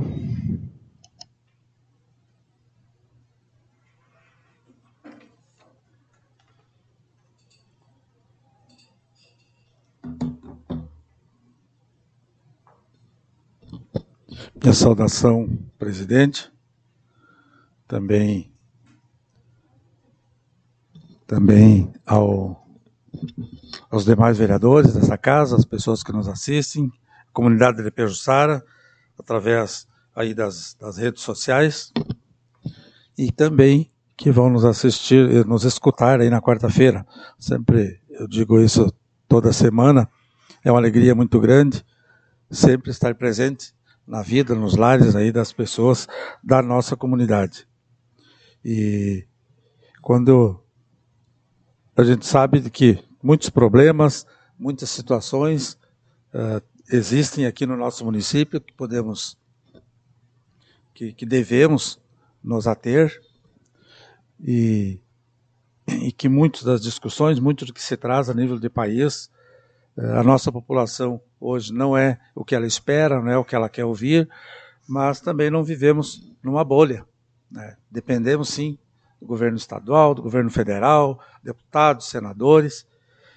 Minha saudação, presidente. Também aos demais vereadores dessa casa, as pessoas que nos assistem, a comunidade de Pejuçara, através aí das redes sociais, e também que vão nos assistir, nos escutar aí na quarta-feira. Sempre eu digo isso toda semana, é uma alegria muito grande sempre estar presente na vida, nos lares aí das pessoas da nossa comunidade. E quando a gente sabe de que muitos problemas, muitas situações existem aqui no nosso município que devemos nos ater, e que muitas das discussões, muito do que se traz a nível de país, a nossa população hoje não é o que ela espera, não é o que ela quer ouvir, mas também não vivemos numa bolha, né? Dependemos sim do governo estadual, do governo federal, deputados, senadores,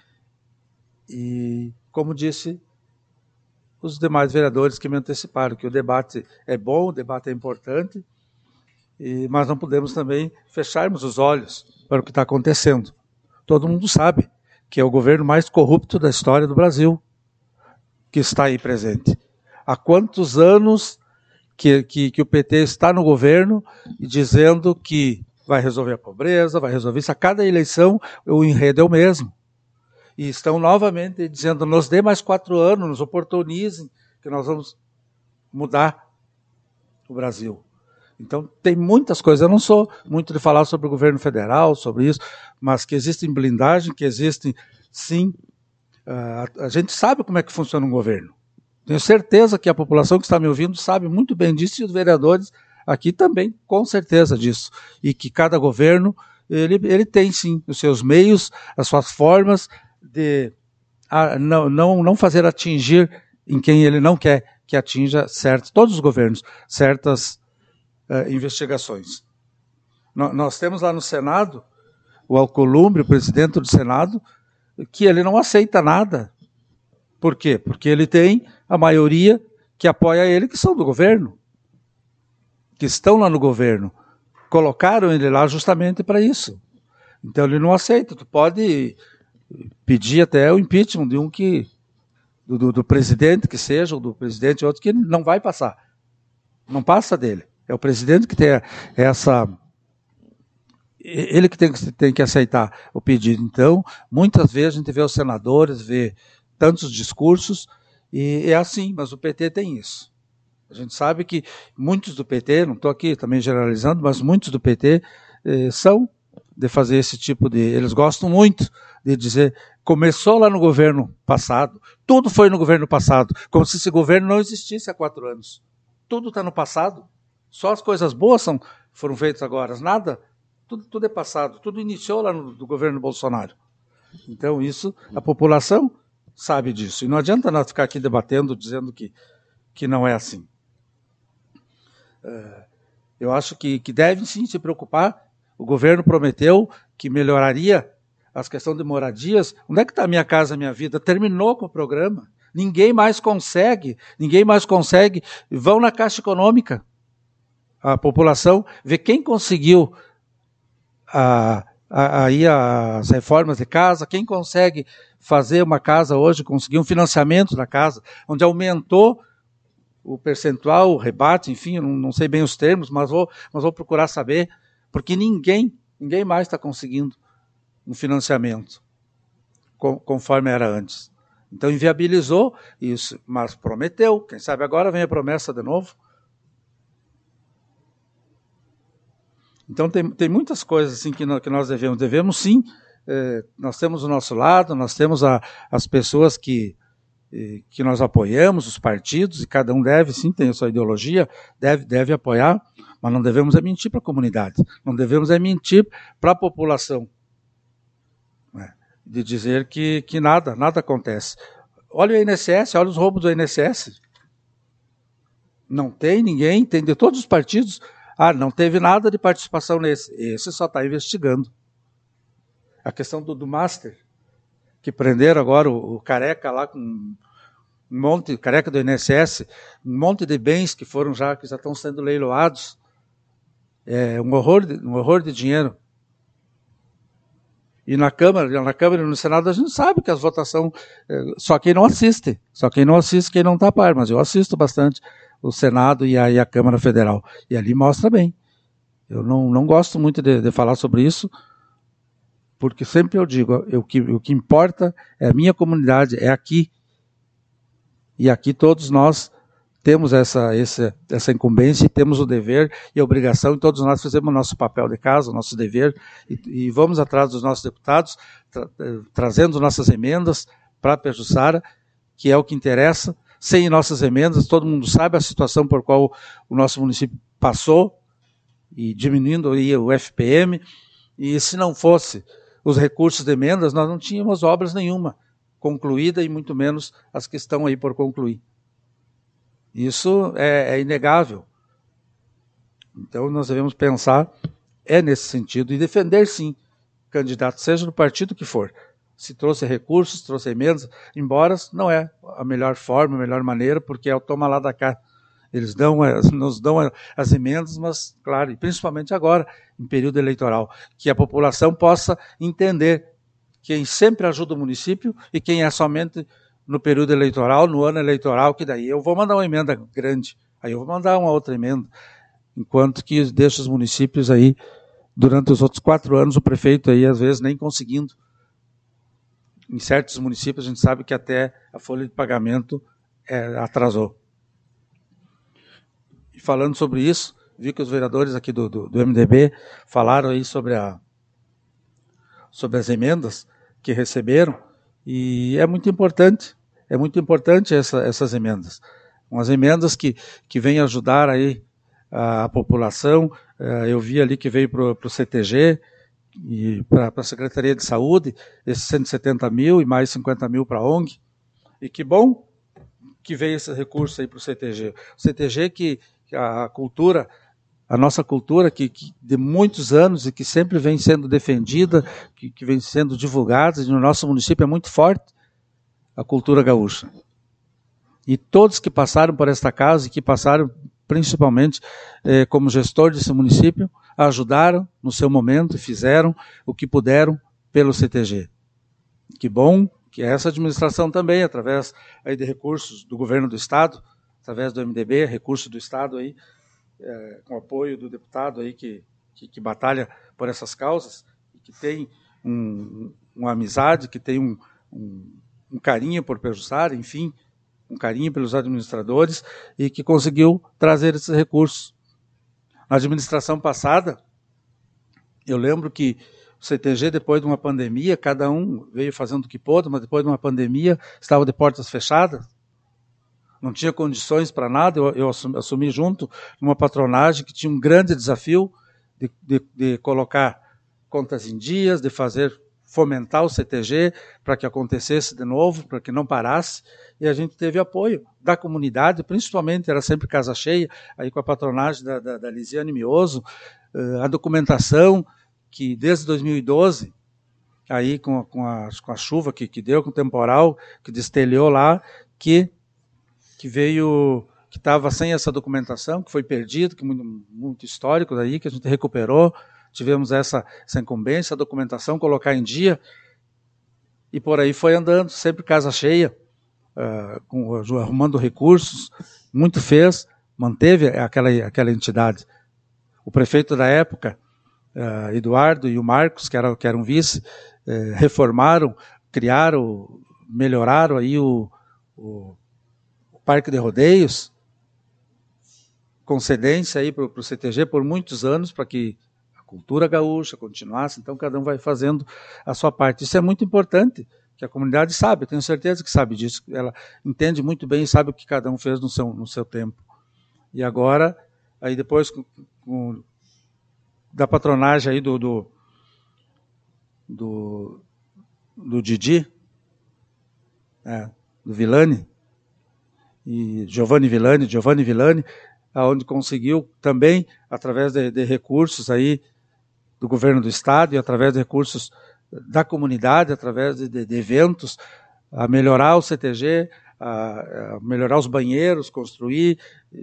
e como disse os demais vereadores que me anteciparam, que o debate é bom, o debate é importante, mas não podemos também fecharmos os olhos para o que está acontecendo. Todo mundo sabe que é o governo mais corrupto da história do Brasil que está aí presente. Há quantos anos que o PT está no governo e dizendo que vai resolver a pobreza, vai resolver isso. A cada eleição o enredo é o mesmo. E estão novamente dizendo, nos dê mais 4 anos, nos oportunizem, que nós vamos mudar o Brasil. Então, tem muitas coisas. Eu não sou muito de falar sobre o governo federal, sobre isso, mas que existem blindagem, que existem, sim. A gente sabe como é que funciona um governo. Tenho certeza que a população que está me ouvindo sabe muito bem disso, e os vereadores aqui também, com certeza disso. E que cada governo, ele tem, sim, os seus meios, as suas formas de não fazer atingir em quem ele não quer que atinja todos os governos, certas investigações. Nós temos lá no Senado o Alcolumbre, o presidente do Senado, que ele não aceita nada. Por quê? Porque ele tem a maioria que apoia ele, que são do governo, que estão lá no governo. Colocaram ele lá justamente para isso. Então ele não aceita. Tu pode pedir até o impeachment de um do presidente que seja, ou do presidente outro, que não vai passar. Não passa dele. É o presidente que tem essa... Ele que tem que aceitar o pedido. Então, muitas vezes a gente vê os senadores, vê tantos discursos, e é assim, mas o PT tem isso. A gente sabe que muitos do PT, não estou aqui também generalizando, mas muitos do PT são de fazer esse tipo de... Eles gostam muito de dizer, começou lá no governo passado, tudo foi no governo passado, como se esse governo não existisse há 4 anos. Tudo está no passado. Só as coisas boas foram feitas agora, nada, tudo é passado, tudo iniciou lá no governo Bolsonaro. Então isso, a população sabe disso, e não adianta nós ficar aqui debatendo, dizendo que não é assim. Eu acho que devem sim se preocupar. O governo prometeu que melhoraria as questões de moradias. Onde é que está Minha Casa Minha Vida? Terminou com o programa, ninguém mais consegue, vão na Caixa Econômica. A população vê quem conseguiu aí as reformas de casa, quem consegue fazer uma casa hoje, conseguir um financiamento da casa, onde aumentou o percentual, o rebate, enfim, eu não sei bem os termos, mas vou procurar saber, porque ninguém mais está conseguindo um financiamento conforme era antes. Então inviabilizou isso, mas prometeu. Quem sabe agora vem a promessa de novo. Então tem muitas coisas assim que nós devemos sim. Nós temos o nosso lado, nós temos as pessoas que nós apoiamos, os partidos, e cada um deve, sim, tem a sua ideologia, deve apoiar, mas não devemos mentir para a comunidade, não devemos mentir para a população, né? De dizer que nada acontece. Olha o INSS, olha os roubos do INSS. Não tem ninguém, tem de todos os partidos, não teve nada de participação nesse. Esse só está investigando. A questão do Master, que prenderam agora o careca lá com um monte, careca do INSS, um monte de bens que já estão sendo leiloados. É um horror de dinheiro. E na Câmara e no Senado a gente sabe que as votações, só quem não assiste, quem não está a par, mas eu assisto bastante o Senado e a Câmara Federal. E ali mostra bem. Eu não gosto muito de falar sobre isso, porque sempre eu digo, o que importa é a minha comunidade, é aqui. E aqui todos nós temos essa incumbência, e temos o dever e a obrigação, e todos nós fizemos o nosso papel de casa, o nosso dever, e vamos atrás dos nossos deputados, trazendo nossas emendas para a Pejuçara, que é o que interessa. Sem nossas emendas, todo mundo sabe a situação por qual o nosso município passou, e diminuindo aí o FPM, e se não fosse os recursos de emendas, nós não tínhamos obras nenhuma concluída, e muito menos as que estão aí por concluir. Isso é inegável. Então nós devemos pensar nesse sentido, e defender sim candidato, seja do partido que for. Se trouxe recursos, trouxe emendas, embora não é a melhor forma, a melhor maneira, porque é o toma lá da cá. Eles nos dão as emendas, mas, claro, e principalmente agora, em período eleitoral, que a população possa entender quem sempre ajuda o município e quem é somente no período eleitoral, no ano eleitoral, que daí eu vou mandar uma emenda grande, aí eu vou mandar uma outra emenda, enquanto que deixa os municípios aí, durante os outros 4 anos, o prefeito aí, às vezes, nem conseguindo. Em certos municípios, a gente sabe que até a folha de pagamento atrasou. E falando sobre isso, vi que os vereadores aqui do MDB falaram aí sobre as emendas que receberam, e é muito importante essas emendas. Umas emendas que vêm ajudar aí a população. Eu vi ali que veio para o CTG e para a Secretaria de Saúde, esses 170 mil e mais 50 mil para a ONG. E que bom que veio esse recurso aí para o CTG. O CTG que a nossa cultura, que de muitos anos e que sempre vem sendo defendida, que vem sendo divulgada, e no nosso município é muito forte, a cultura gaúcha. E todos que passaram por esta casa, e que passaram principalmente como gestor desse município, ajudaram no seu momento e fizeram o que puderam pelo CTG. Que bom que essa administração também, através aí de recursos do governo do Estado, através do MDB, recursos do Estado aí, com apoio do deputado aí que batalha por essas causas, e que tem uma amizade, que tem um carinho por Pejuçara, enfim, um carinho pelos administradores, e que conseguiu trazer esses recursos. Na administração passada, eu lembro que o CTG, depois de uma pandemia, cada um veio fazendo o que pôde, mas depois de uma pandemia, estava de portas fechadas, não tinha condições para nada. Eu assumi junto uma patronagem que tinha um grande desafio de colocar contas em dias, de fomentar o CTG para que acontecesse de novo, para que não parasse, e a gente teve apoio da comunidade, principalmente, era sempre casa cheia, aí com a patronagem da Lisiane Mioso, a documentação que desde 2012, aí com a chuva que deu, com o temporal, que destelhou lá, que veio, que estava sem essa documentação, que foi perdido, que muito histórico daí, que a gente recuperou, tivemos essa incumbência, a documentação, colocar em dia, e por aí foi andando, sempre casa cheia, arrumando recursos, muito fez, manteve aquela entidade. O prefeito da época, Eduardo, e o Marcos, que eram vice, reformaram, criaram, melhoraram aí o Parque de Rodeios, concedência aí para o CTG por muitos anos, para que a cultura gaúcha continuasse, então cada um vai fazendo a sua parte. Isso é muito importante, que a comunidade sabe, eu tenho certeza que sabe disso, ela entende muito bem e sabe o que cada um fez no seu tempo. E agora, aí depois da patronagem aí do Didi, do Villani, e Giovanni Villani, onde conseguiu também, através de recursos aí do governo do estado e através de recursos da comunidade, através de eventos, a melhorar o CTG, a melhorar os banheiros, construir,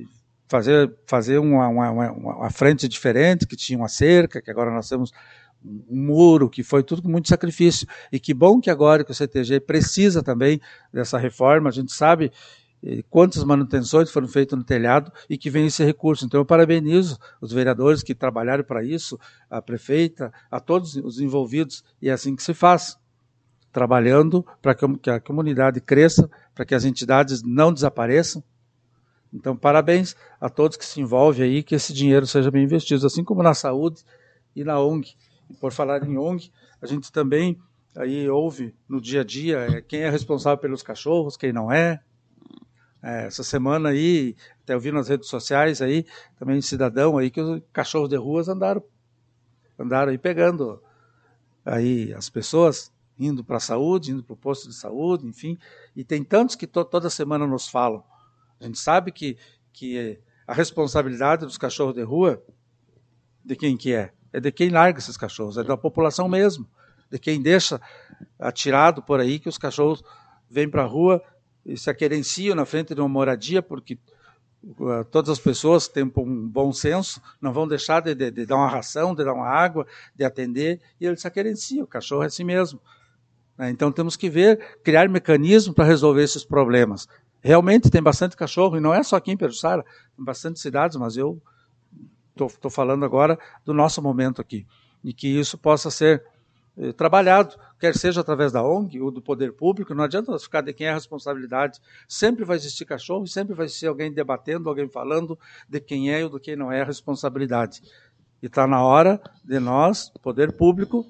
fazer uma frente diferente, que tinha uma cerca, que agora nós temos um muro, que foi tudo com muito sacrifício. E que bom que agora que o CTG precisa também dessa reforma, a gente sabe quantas manutenções foram feitas no telhado e que vem esse recurso. Então eu parabenizo os vereadores que trabalharam para isso, a prefeita, a todos os envolvidos, e é assim que se faz, trabalhando para que a comunidade cresça, para que as entidades não desapareçam. Então parabéns a todos que se envolvem aí, que esse dinheiro seja bem investido, assim como na saúde e na ONG. E por falar em ONG, a gente também aí ouve no dia a dia quem é responsável pelos cachorros, quem não é. Essa semana aí, até eu vi nas redes sociais aí, também cidadão aí, que os cachorros de ruas andaram aí pegando aí as pessoas, indo para a saúde, indo para o posto de saúde, enfim. E tem tantos que toda semana nos falam. A gente sabe que a responsabilidade dos cachorros de rua, de quem que é? É de quem larga esses cachorros, é da população mesmo, de quem deixa atirado por aí, que os cachorros vêm para a rua e se aquerenciam na frente de uma moradia, porque todas as pessoas que têm um bom senso não vão deixar de dar uma ração, de dar uma água, de atender, e eles se aquerenciam, o cachorro é assim mesmo. Então temos que criar mecanismos para resolver esses problemas. Realmente tem bastante cachorro, e não é só aqui em Pejuçara, tem bastante cidades, mas eu estou falando agora do nosso momento aqui, e que isso possa ser trabalhado, quer seja através da ONG ou do poder público. Não adianta nós ficar de quem é a responsabilidade. Sempre vai existir cachorro e sempre vai existir alguém debatendo, alguém falando de quem é ou do quem não é a responsabilidade. E está na hora de nós, poder público,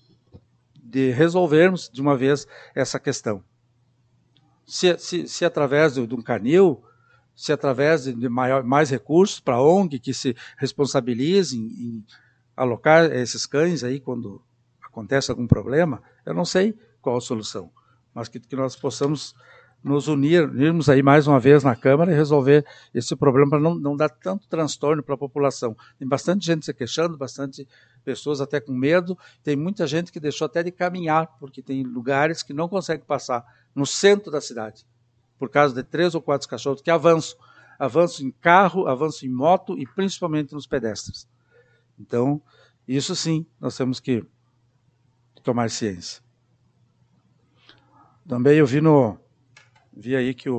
de resolvermos de uma vez essa questão. Se através de um canil, se através de mais recursos para a ONG que se responsabilize em alocar esses cães aí quando acontece algum problema, eu não sei qual a solução, mas que nós possamos nos unirmos aí mais uma vez na Câmara e resolver esse problema para não dar tanto transtorno para a população. Tem bastante gente se queixando, bastante pessoas até com medo, tem muita gente que deixou até de caminhar, porque tem lugares que não conseguem passar no centro da cidade, por causa de 3 ou 4 cachorros que avançam em carro, avançam em moto e principalmente nos pedestres. Então, isso sim, nós temos que tomar ciência. Também eu vi aí que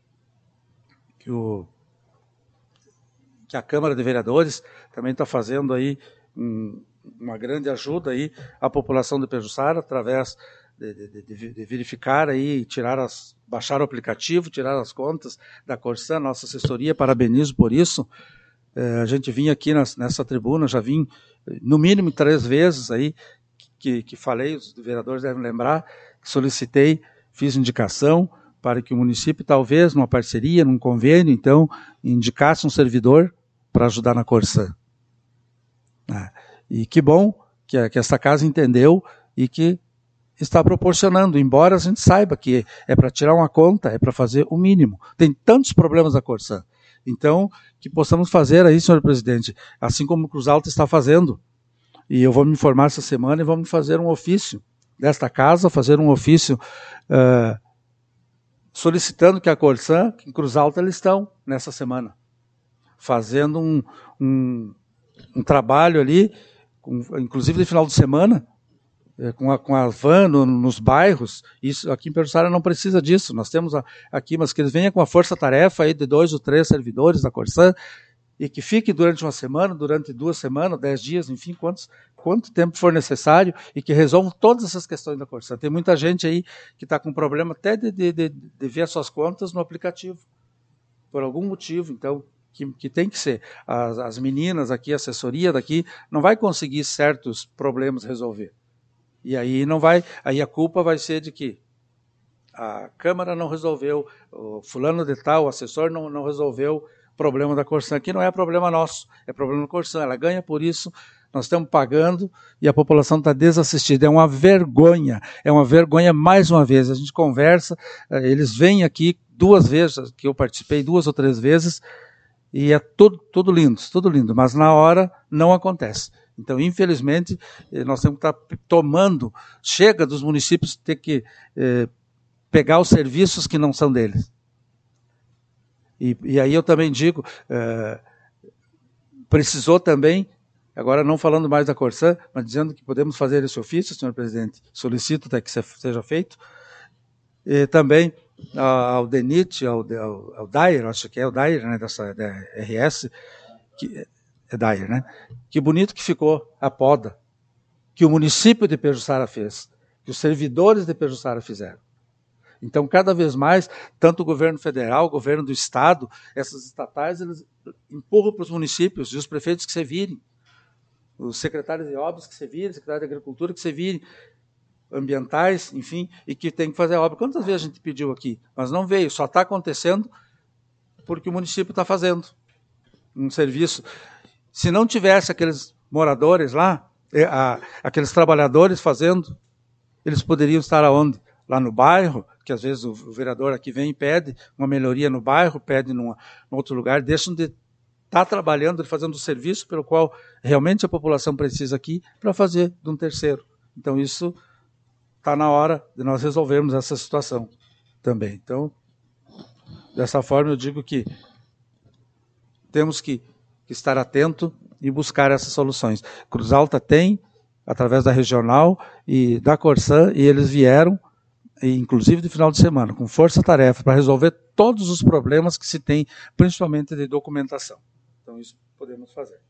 a Câmara de Vereadores também está fazendo aí uma grande ajuda aí à população de Pejuçara, através de verificar aí, baixar o aplicativo, tirar as contas da Corsã, nossa assessoria, parabenizo por isso. A gente vinha aqui nessa tribuna, já vim no mínimo 3 vezes aí, que falei, os vereadores devem lembrar, que solicitei, fiz indicação para que o município, talvez, numa parceria, num convênio, então, indicasse um servidor para ajudar na Corsã. E que bom que essa casa entendeu e que está proporcionando, embora a gente saiba que é para tirar uma conta, é para fazer o mínimo. Tem tantos problemas da Corsã. Então, que possamos fazer aí, senhor presidente, assim como o Cruz Alta está fazendo. E eu vou me informar essa semana e vamos fazer um ofício desta casa, fazer um ofício solicitando que a Corsã, que em Cruz Alta eles estão nessa semana, fazendo um trabalho ali, inclusive de final de semana, com a van nos bairros. Isso aqui em Pejuçara não precisa disso, nós temos aqui, mas que eles venham com a força-tarefa aí de 2 ou 3 servidores da Corsã, e que fique durante uma semana, durante 2 semanas, 10 dias, enfim, quanto tempo for necessário, e que resolvam todas essas questões da Corsã. Tem muita gente aí que está com problema até de ver as suas contas no aplicativo, por algum motivo, então, que tem que ser. As meninas aqui, a assessoria daqui, não vai conseguir certos problemas resolver. E aí aí a culpa vai ser de que a Câmara não resolveu, o fulano de tal, o assessor não resolveu o problema da Corsã, que não é problema nosso, é problema da Corsã, ela ganha por isso, nós estamos pagando e a população está desassistida. É uma vergonha mais uma vez. A gente conversa, eles vêm aqui 2 vezes, que eu participei 2 ou 3 vezes, e é tudo lindo, mas na hora não acontece. Então, infelizmente, nós temos que estar tomando, chega dos municípios ter que pegar os serviços que não são deles. E aí eu também digo, precisou também, agora não falando mais da Corsã, mas dizendo que podemos fazer esse ofício, senhor presidente, solicito até que seja feito, e também ao DENIT, ao DAIR, acho que é o DAIR, né, da RS, que é DAIR, né? Que bonito que ficou a poda que o município de Pejuçara fez, que os servidores de Pejuçara fizeram. Então, cada vez mais, tanto o governo federal, o governo do estado, essas estatais, eles empurram para os municípios, e os prefeitos que se virem, os secretários de obras que se virem, secretário de agricultura que se virem, ambientais, enfim, e que tem que fazer a obra. Quantas vezes a gente pediu aqui? Mas não veio, só está acontecendo porque o município está fazendo um serviço. Se não tivesse aqueles moradores lá, aqueles trabalhadores fazendo, eles poderiam estar aonde? Lá no bairro, que às vezes o vereador aqui vem e pede uma melhoria no bairro, pede num outro lugar, deixam de estar trabalhando, fazendo o serviço pelo qual realmente a população precisa aqui, para fazer de um terceiro. Então isso está na hora de nós resolvermos essa situação também. Então, dessa forma eu digo que temos que estar atento e buscar essas soluções. Cruz Alta tem, através da regional e da Corsã, e eles vieram, inclusive de final de semana, com força-tarefa, para resolver todos os problemas que se tem, principalmente de documentação. Então, isso podemos fazer.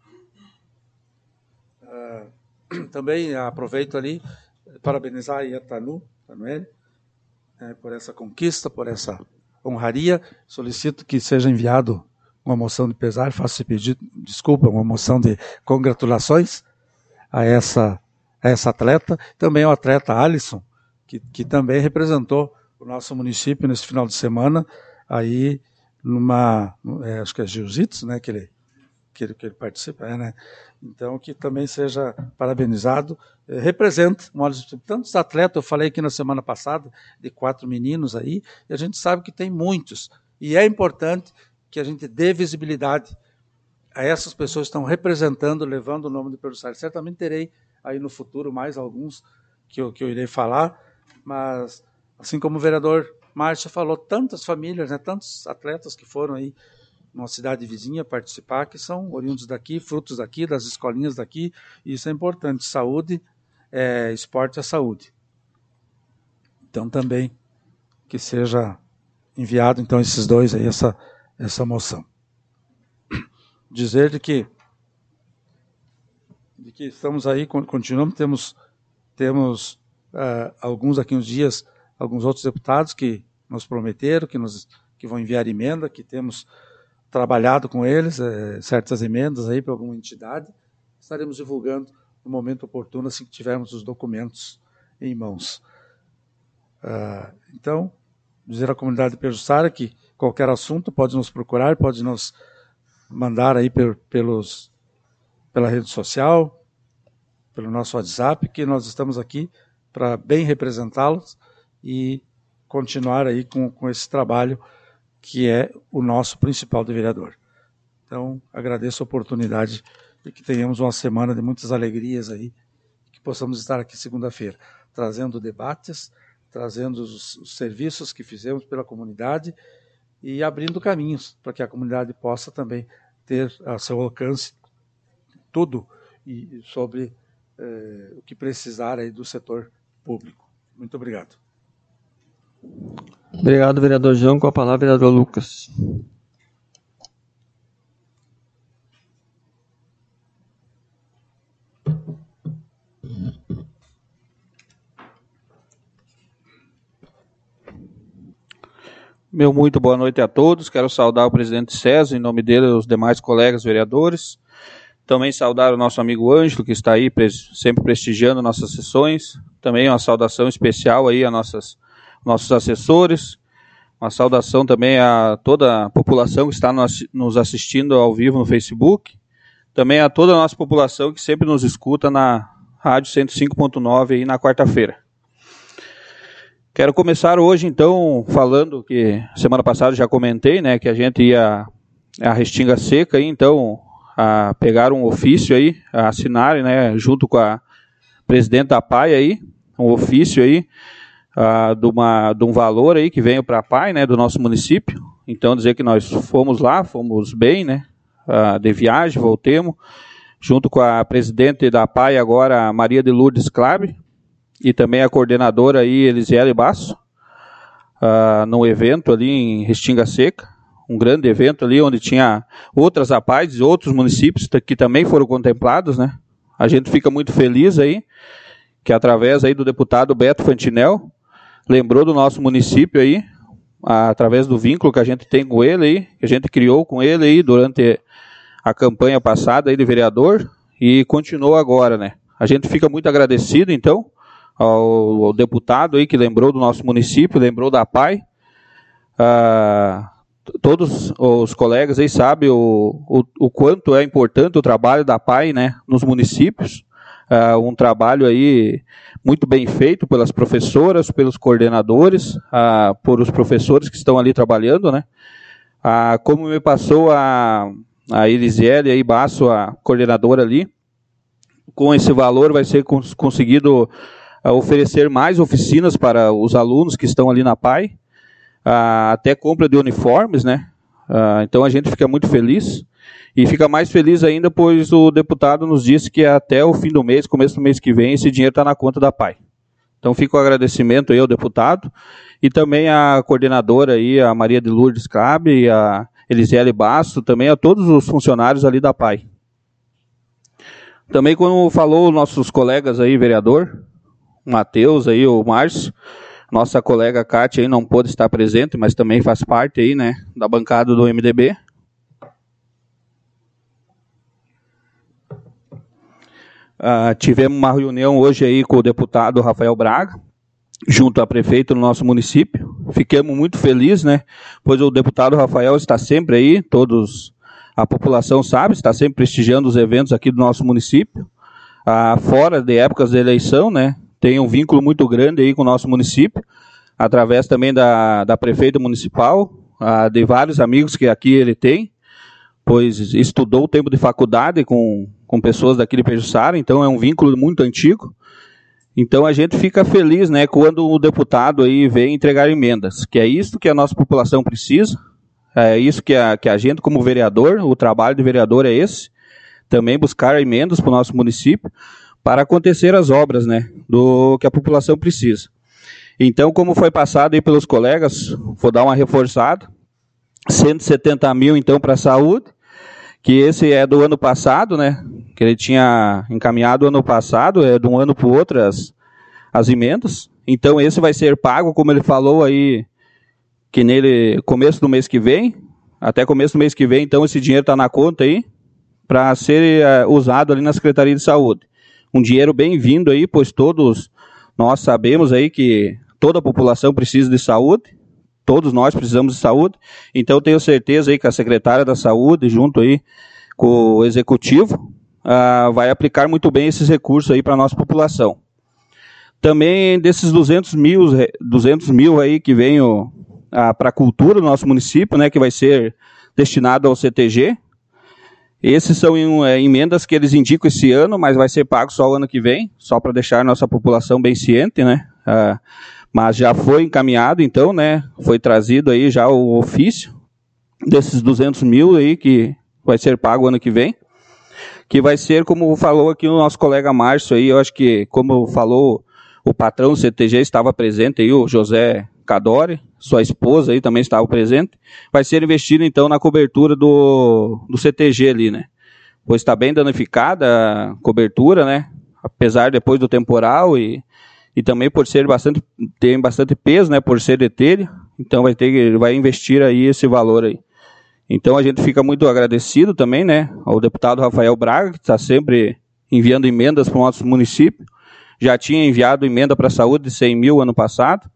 Também aproveito ali, parabenizar a Tanuele, por essa conquista, por essa honraria. Solicito que seja enviado uma moção de pesar, faço esse pedido, desculpa, uma moção de congratulações a essa atleta. Também ao atleta Alisson, que também representou o nosso município nesse final de semana, aí acho que é jiu-jitsu, né, que ele participa, né? Então, que também seja parabenizado, representa tantos atletas. Eu falei aqui na semana passada de 4 meninos aí, e a gente sabe que tem muitos, e é importante que a gente dê visibilidade a essas pessoas que estão representando, levando o nome do Pejuçara. Certamente terei aí no futuro mais alguns que eu irei falar, mas assim como o vereador Márcio falou, tantas famílias, né, tantos atletas que foram aí numa cidade vizinha participar, que são oriundos daqui, frutos daqui, das escolinhas daqui, e isso é importante. Saúde, esporte é saúde. Então também que seja enviado então esses dois aí, essa moção. Dizer de que estamos aí, continuamos, temos alguns aqui uns dias, alguns outros deputados que nos prometeram, que vão enviar emenda, que temos trabalhado com eles, certas emendas aí para alguma entidade. Estaremos divulgando no momento oportuno, assim que tivermos os documentos em mãos. Então, dizer à comunidade de Pejuçara que qualquer assunto pode nos procurar, pode nos mandar aí pela rede social, pelo nosso WhatsApp, que nós estamos aqui para bem representá-los e continuar aí com esse trabalho que é o nosso principal de vereador. Então, agradeço a oportunidade e que tenhamos uma semana de muitas alegrias aí, que possamos estar aqui segunda-feira, trazendo debates, trazendo os serviços que fizemos pela comunidade e abrindo caminhos para que a comunidade possa também ter a seu alcance tudo e sobre o que precisar aí do setor público. Muito obrigado. Obrigado, vereador João. Com a palavra, vereador Lucas. Meu muito boa noite a todos. Quero saudar o presidente César, em nome dele e os demais colegas vereadores. Também saudar o nosso amigo Ângelo, que está aí sempre prestigiando nossas sessões. Também uma saudação especial aí a nossos assessores. Uma saudação também a toda a população que está nos assistindo ao vivo no Facebook. Também a toda a nossa população que sempre nos escuta na Rádio 105.9 aí na quarta-feira. Quero começar hoje, então, falando que semana passada já comentei, né, que a gente ia a Restinga Seca, aí, então, a pegar um ofício aí, a assinar, né, junto com a presidente da PAI aí, um ofício aí, de um valor aí que veio para a PAI, né, do nosso município. Então, dizer que nós fomos lá, fomos bem, né, de viagem, voltemos, junto com a presidente da PAI agora, Maria de Lourdes Clabe, e também a coordenadora aí, Elisiele Basso, num evento ali em Restinga Seca, um grande evento ali, onde tinha outras APAIs de outros municípios que também foram contemplados, né? A gente fica muito feliz aí, que através aí do deputado Beto Fantinel, lembrou do nosso município aí, através do vínculo que a gente tem com ele aí, que a gente criou com ele aí durante a campanha passada aí de vereador, e continuou agora, né? A gente fica muito agradecido, então, ao deputado aí que lembrou do nosso município, lembrou da PAI. Todos os colegas aí sabem o quanto é importante o trabalho da PAI, né, nos municípios. Um trabalho aí muito bem feito pelas professoras, pelos coordenadores, por os professores que estão ali trabalhando, né. Como me passou a Elisiele aí, Basso, a coordenadora ali, com esse valor vai ser conseguido oferecer mais oficinas para os alunos que estão ali na PAI, até compra de uniformes, né? Então a gente fica muito feliz, e fica mais feliz ainda, pois o deputado nos disse que até o fim do mês, começo do mês que vem, esse dinheiro está na conta da PAI. Então fica o agradecimento aí ao deputado, e também à coordenadora aí, a Maria de Lourdes Cabe, e a Elisiele Basso, também a todos os funcionários ali da PAI. Também, como falou nossos colegas aí, vereador, Matheus aí, o Márcio, nossa colega Kátia aí não pôde estar presente, mas também faz parte aí, né, da bancada do MDB. Tivemos uma reunião hoje aí com o deputado Rafael Braga, junto a prefeito do nosso município. Ficamos muito felizes, né, pois o deputado Rafael está sempre aí, a população sabe, está sempre prestigiando os eventos aqui do nosso município, fora de épocas de eleição, né. Tem um vínculo muito grande aí com o nosso município, através também da prefeita municipal, de vários amigos que aqui ele tem, pois estudou o tempo de faculdade com pessoas daqui de Pejuçara, então é um vínculo muito antigo. Então a gente fica feliz, né, quando o deputado aí vem entregar emendas, que é isso que a nossa população precisa, é isso que a gente como vereador, o trabalho de vereador é esse, também buscar emendas para o nosso município, para acontecer as obras, né, do que a população precisa. Então, como foi passado aí pelos colegas, vou dar uma reforçada, 170 mil então para a saúde, que esse é do ano passado, né, que ele tinha encaminhado ano passado, é de um ano para o outro as emendas. Então esse vai ser pago, como ele falou aí, que nele, começo do mês que vem, até começo do mês que vem, então esse dinheiro está na conta aí, para ser usado ali na Secretaria de Saúde. Um dinheiro bem-vindo aí, pois todos nós sabemos aí que toda a população precisa de saúde, todos nós precisamos de saúde, então tenho certeza aí que a secretária da Saúde, junto aí com o Executivo, vai aplicar muito bem esses recursos aí para a nossa população. Também desses 200 mil aí que vem para a cultura do nosso município, né, que vai ser destinado ao CTG. Esses são emendas que eles indicam esse ano, mas vai ser pago só o ano que vem, só para deixar a nossa população bem ciente, né? Mas já foi encaminhado, então, né? Foi trazido aí já o ofício desses 200 mil aí que vai ser pago ano que vem, que vai ser, como falou aqui o nosso colega Márcio aí, eu acho que, como falou o patrão do CTG, estava presente aí, o José Cadore, sua esposa aí também estava presente, vai ser investido então na cobertura do CTG ali, né? Pois está bem danificada a cobertura, né? Apesar depois do temporal e também por ser tem bastante peso, né? Por ser de telha, Então vai investir aí esse valor aí. Então a gente fica muito agradecido também, né, ao deputado Rafael Braga, que está sempre enviando emendas para o nosso município. Já tinha enviado emenda para a saúde de 100 mil ano passado.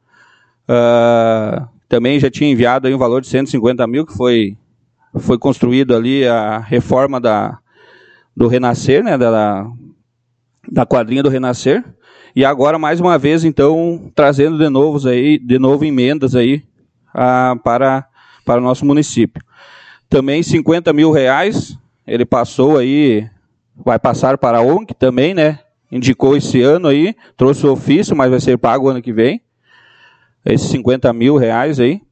Também já tinha enviado aí um valor de 150 mil, que foi construído ali a reforma do Renascer, né, da quadrinha do Renascer. E agora, mais uma vez, então, trazendo de novo emendas aí para o nosso município. Também 50 mil reais, ele passou aí, vai passar para a ONG também, né? Indicou esse ano aí, trouxe o ofício, mas vai ser pago ano que vem. Esses 50 mil reais aí.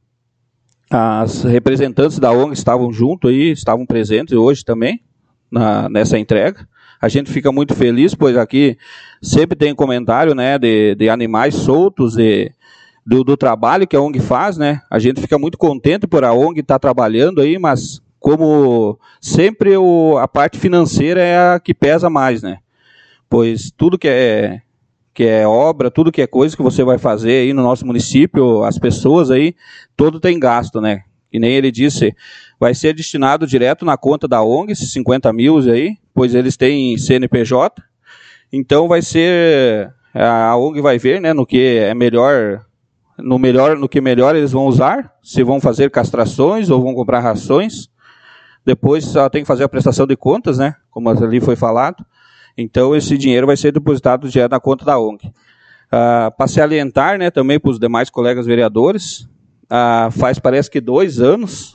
As representantes da ONG estavam junto aí, estavam presentes hoje também, nessa entrega. A gente fica muito feliz, pois aqui sempre tem comentário, né, de animais soltos, do trabalho que a ONG faz, né? A gente fica muito contente por a ONG estar trabalhando aí, mas como sempre a parte financeira é a que pesa mais, né? Pois tudo que é obra, tudo que é coisa que você vai fazer aí no nosso município, as pessoas aí, todo tem gasto, né? E nem ele disse, vai ser destinado direto na conta da ONG, esses 50 mil aí, pois eles têm CNPJ, então vai ser, a ONG vai ver, né, no que é melhor, no que melhor eles vão usar, se vão fazer castrações ou vão comprar rações. Depois só tem que fazer a prestação de contas, né, como ali foi falado. Então esse dinheiro vai ser depositado direto na conta da ONG. Para se alientar, né, também para os demais colegas vereadores, parece que 2 anos,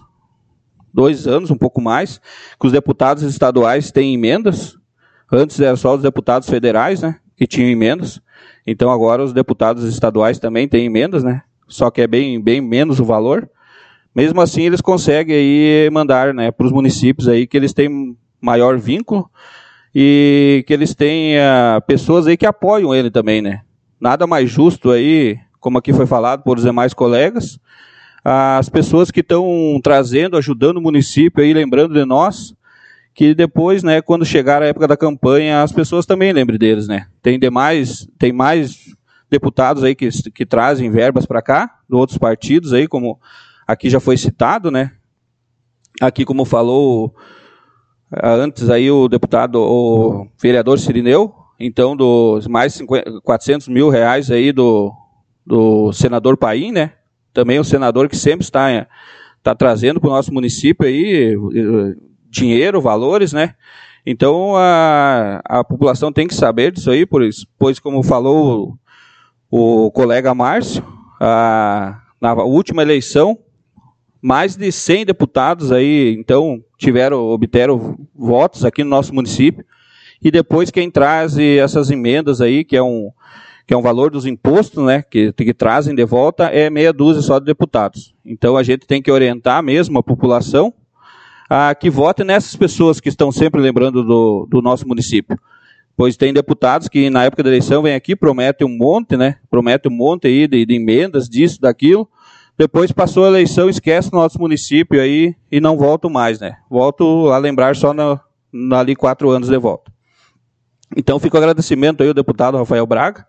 um pouco mais, que os deputados estaduais têm emendas. Antes era só os deputados federais, né, que tinham emendas. Então agora os deputados estaduais também têm emendas, né? Só que é bem menos o valor. Mesmo assim eles conseguem aí mandar, né, para os municípios aí que eles têm maior vínculo e que eles têm pessoas aí que apoiam ele também, né? Nada mais justo aí, como aqui foi falado por os demais colegas, as pessoas que estão trazendo, ajudando o município aí, lembrando de nós, que depois, né, quando chegar a época da campanha, as pessoas também lembrem deles, né? Tem mais deputados aí que trazem verbas para cá, de outros partidos aí, como aqui já foi citado, né? Aqui, como falou antes aí o vereador Cirineu, então dos mais 400 mil reais aí do senador Paim, né? Também o senador que sempre está trazendo para o nosso município aí dinheiro, valores, né? Então a população tem que saber disso aí, pois como falou o colega Márcio, na última eleição, mais de 100 deputados aí, então, obteram votos aqui no nosso município, e depois quem traz essas emendas aí, que é um valor dos impostos, né, que trazem de volta, é meia dúzia só de deputados. Então a gente tem que orientar mesmo a população que vote nessas pessoas que estão sempre lembrando do nosso município. Pois tem deputados que na época da eleição vêm aqui, prometem um monte, né? Prometem um monte aí de emendas, disso, daquilo. Depois passou a eleição, esquece o nosso município aí e não voltam mais, né? Volto a lembrar só ali 4 anos de volta. Então fica o agradecimento aí ao deputado Rafael Braga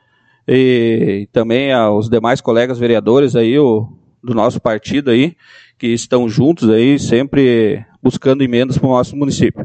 e também aos demais colegas vereadores aí do nosso partido aí, que estão juntos aí, sempre buscando emendas para o nosso município.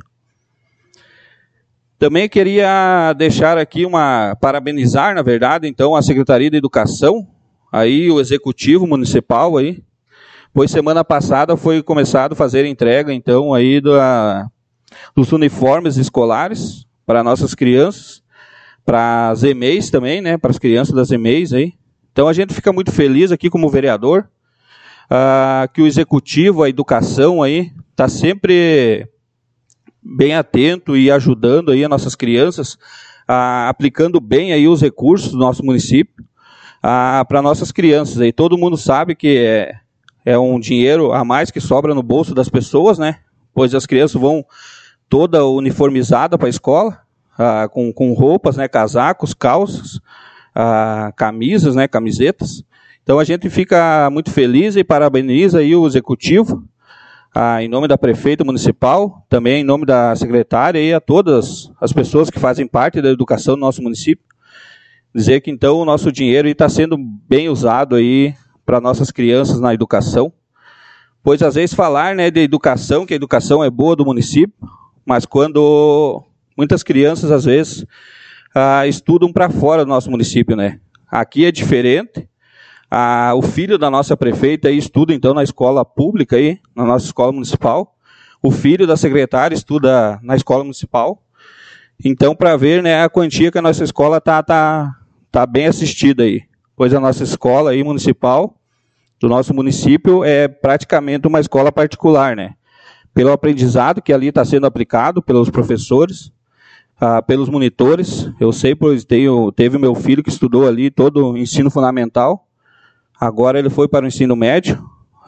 Também queria deixar aqui parabenizar, na verdade, então, a Secretaria de Educação, aí o Executivo Municipal aí, pois semana passada foi começado a fazer entrega, então, aí dos uniformes escolares para nossas crianças, para as EMEIs também, né, para as crianças das EMEIs aí. Então a gente fica muito feliz aqui como vereador, que o Executivo, a Educação aí, está sempre bem atento e ajudando aí as nossas crianças, aplicando bem aí os recursos do nosso município para nossas crianças. Aí todo mundo sabe que é um dinheiro a mais que sobra no bolso das pessoas, né? Pois as crianças vão toda uniformizada para a escola, com roupas, né, casacos, calças, camisas, né, camisetas. Então a gente fica muito feliz e parabeniza aí o Executivo, em nome da Prefeita Municipal, também em nome da Secretária e a todas as pessoas que fazem parte da educação do nosso município. Dizer que então o nosso dinheiro está sendo bem usado aí para nossas crianças na educação. Pois às vezes falar, né, de educação, que a educação é boa do município, mas quando muitas crianças às vezes estudam para fora do nosso município, né? Aqui é diferente. O filho da nossa prefeita aí estuda então na escola pública aí, na nossa escola municipal. O filho da secretária estuda na escola municipal. Então, para ver, né, a quantia que a nossa escola tá bem assistida aí. Pois a nossa escola aí municipal do nosso município é praticamente uma escola particular, né? Pelo aprendizado que ali está sendo aplicado pelos professores, pelos monitores. Eu sei, pois teve meu filho que estudou ali todo o ensino fundamental. Agora ele foi para o ensino médio.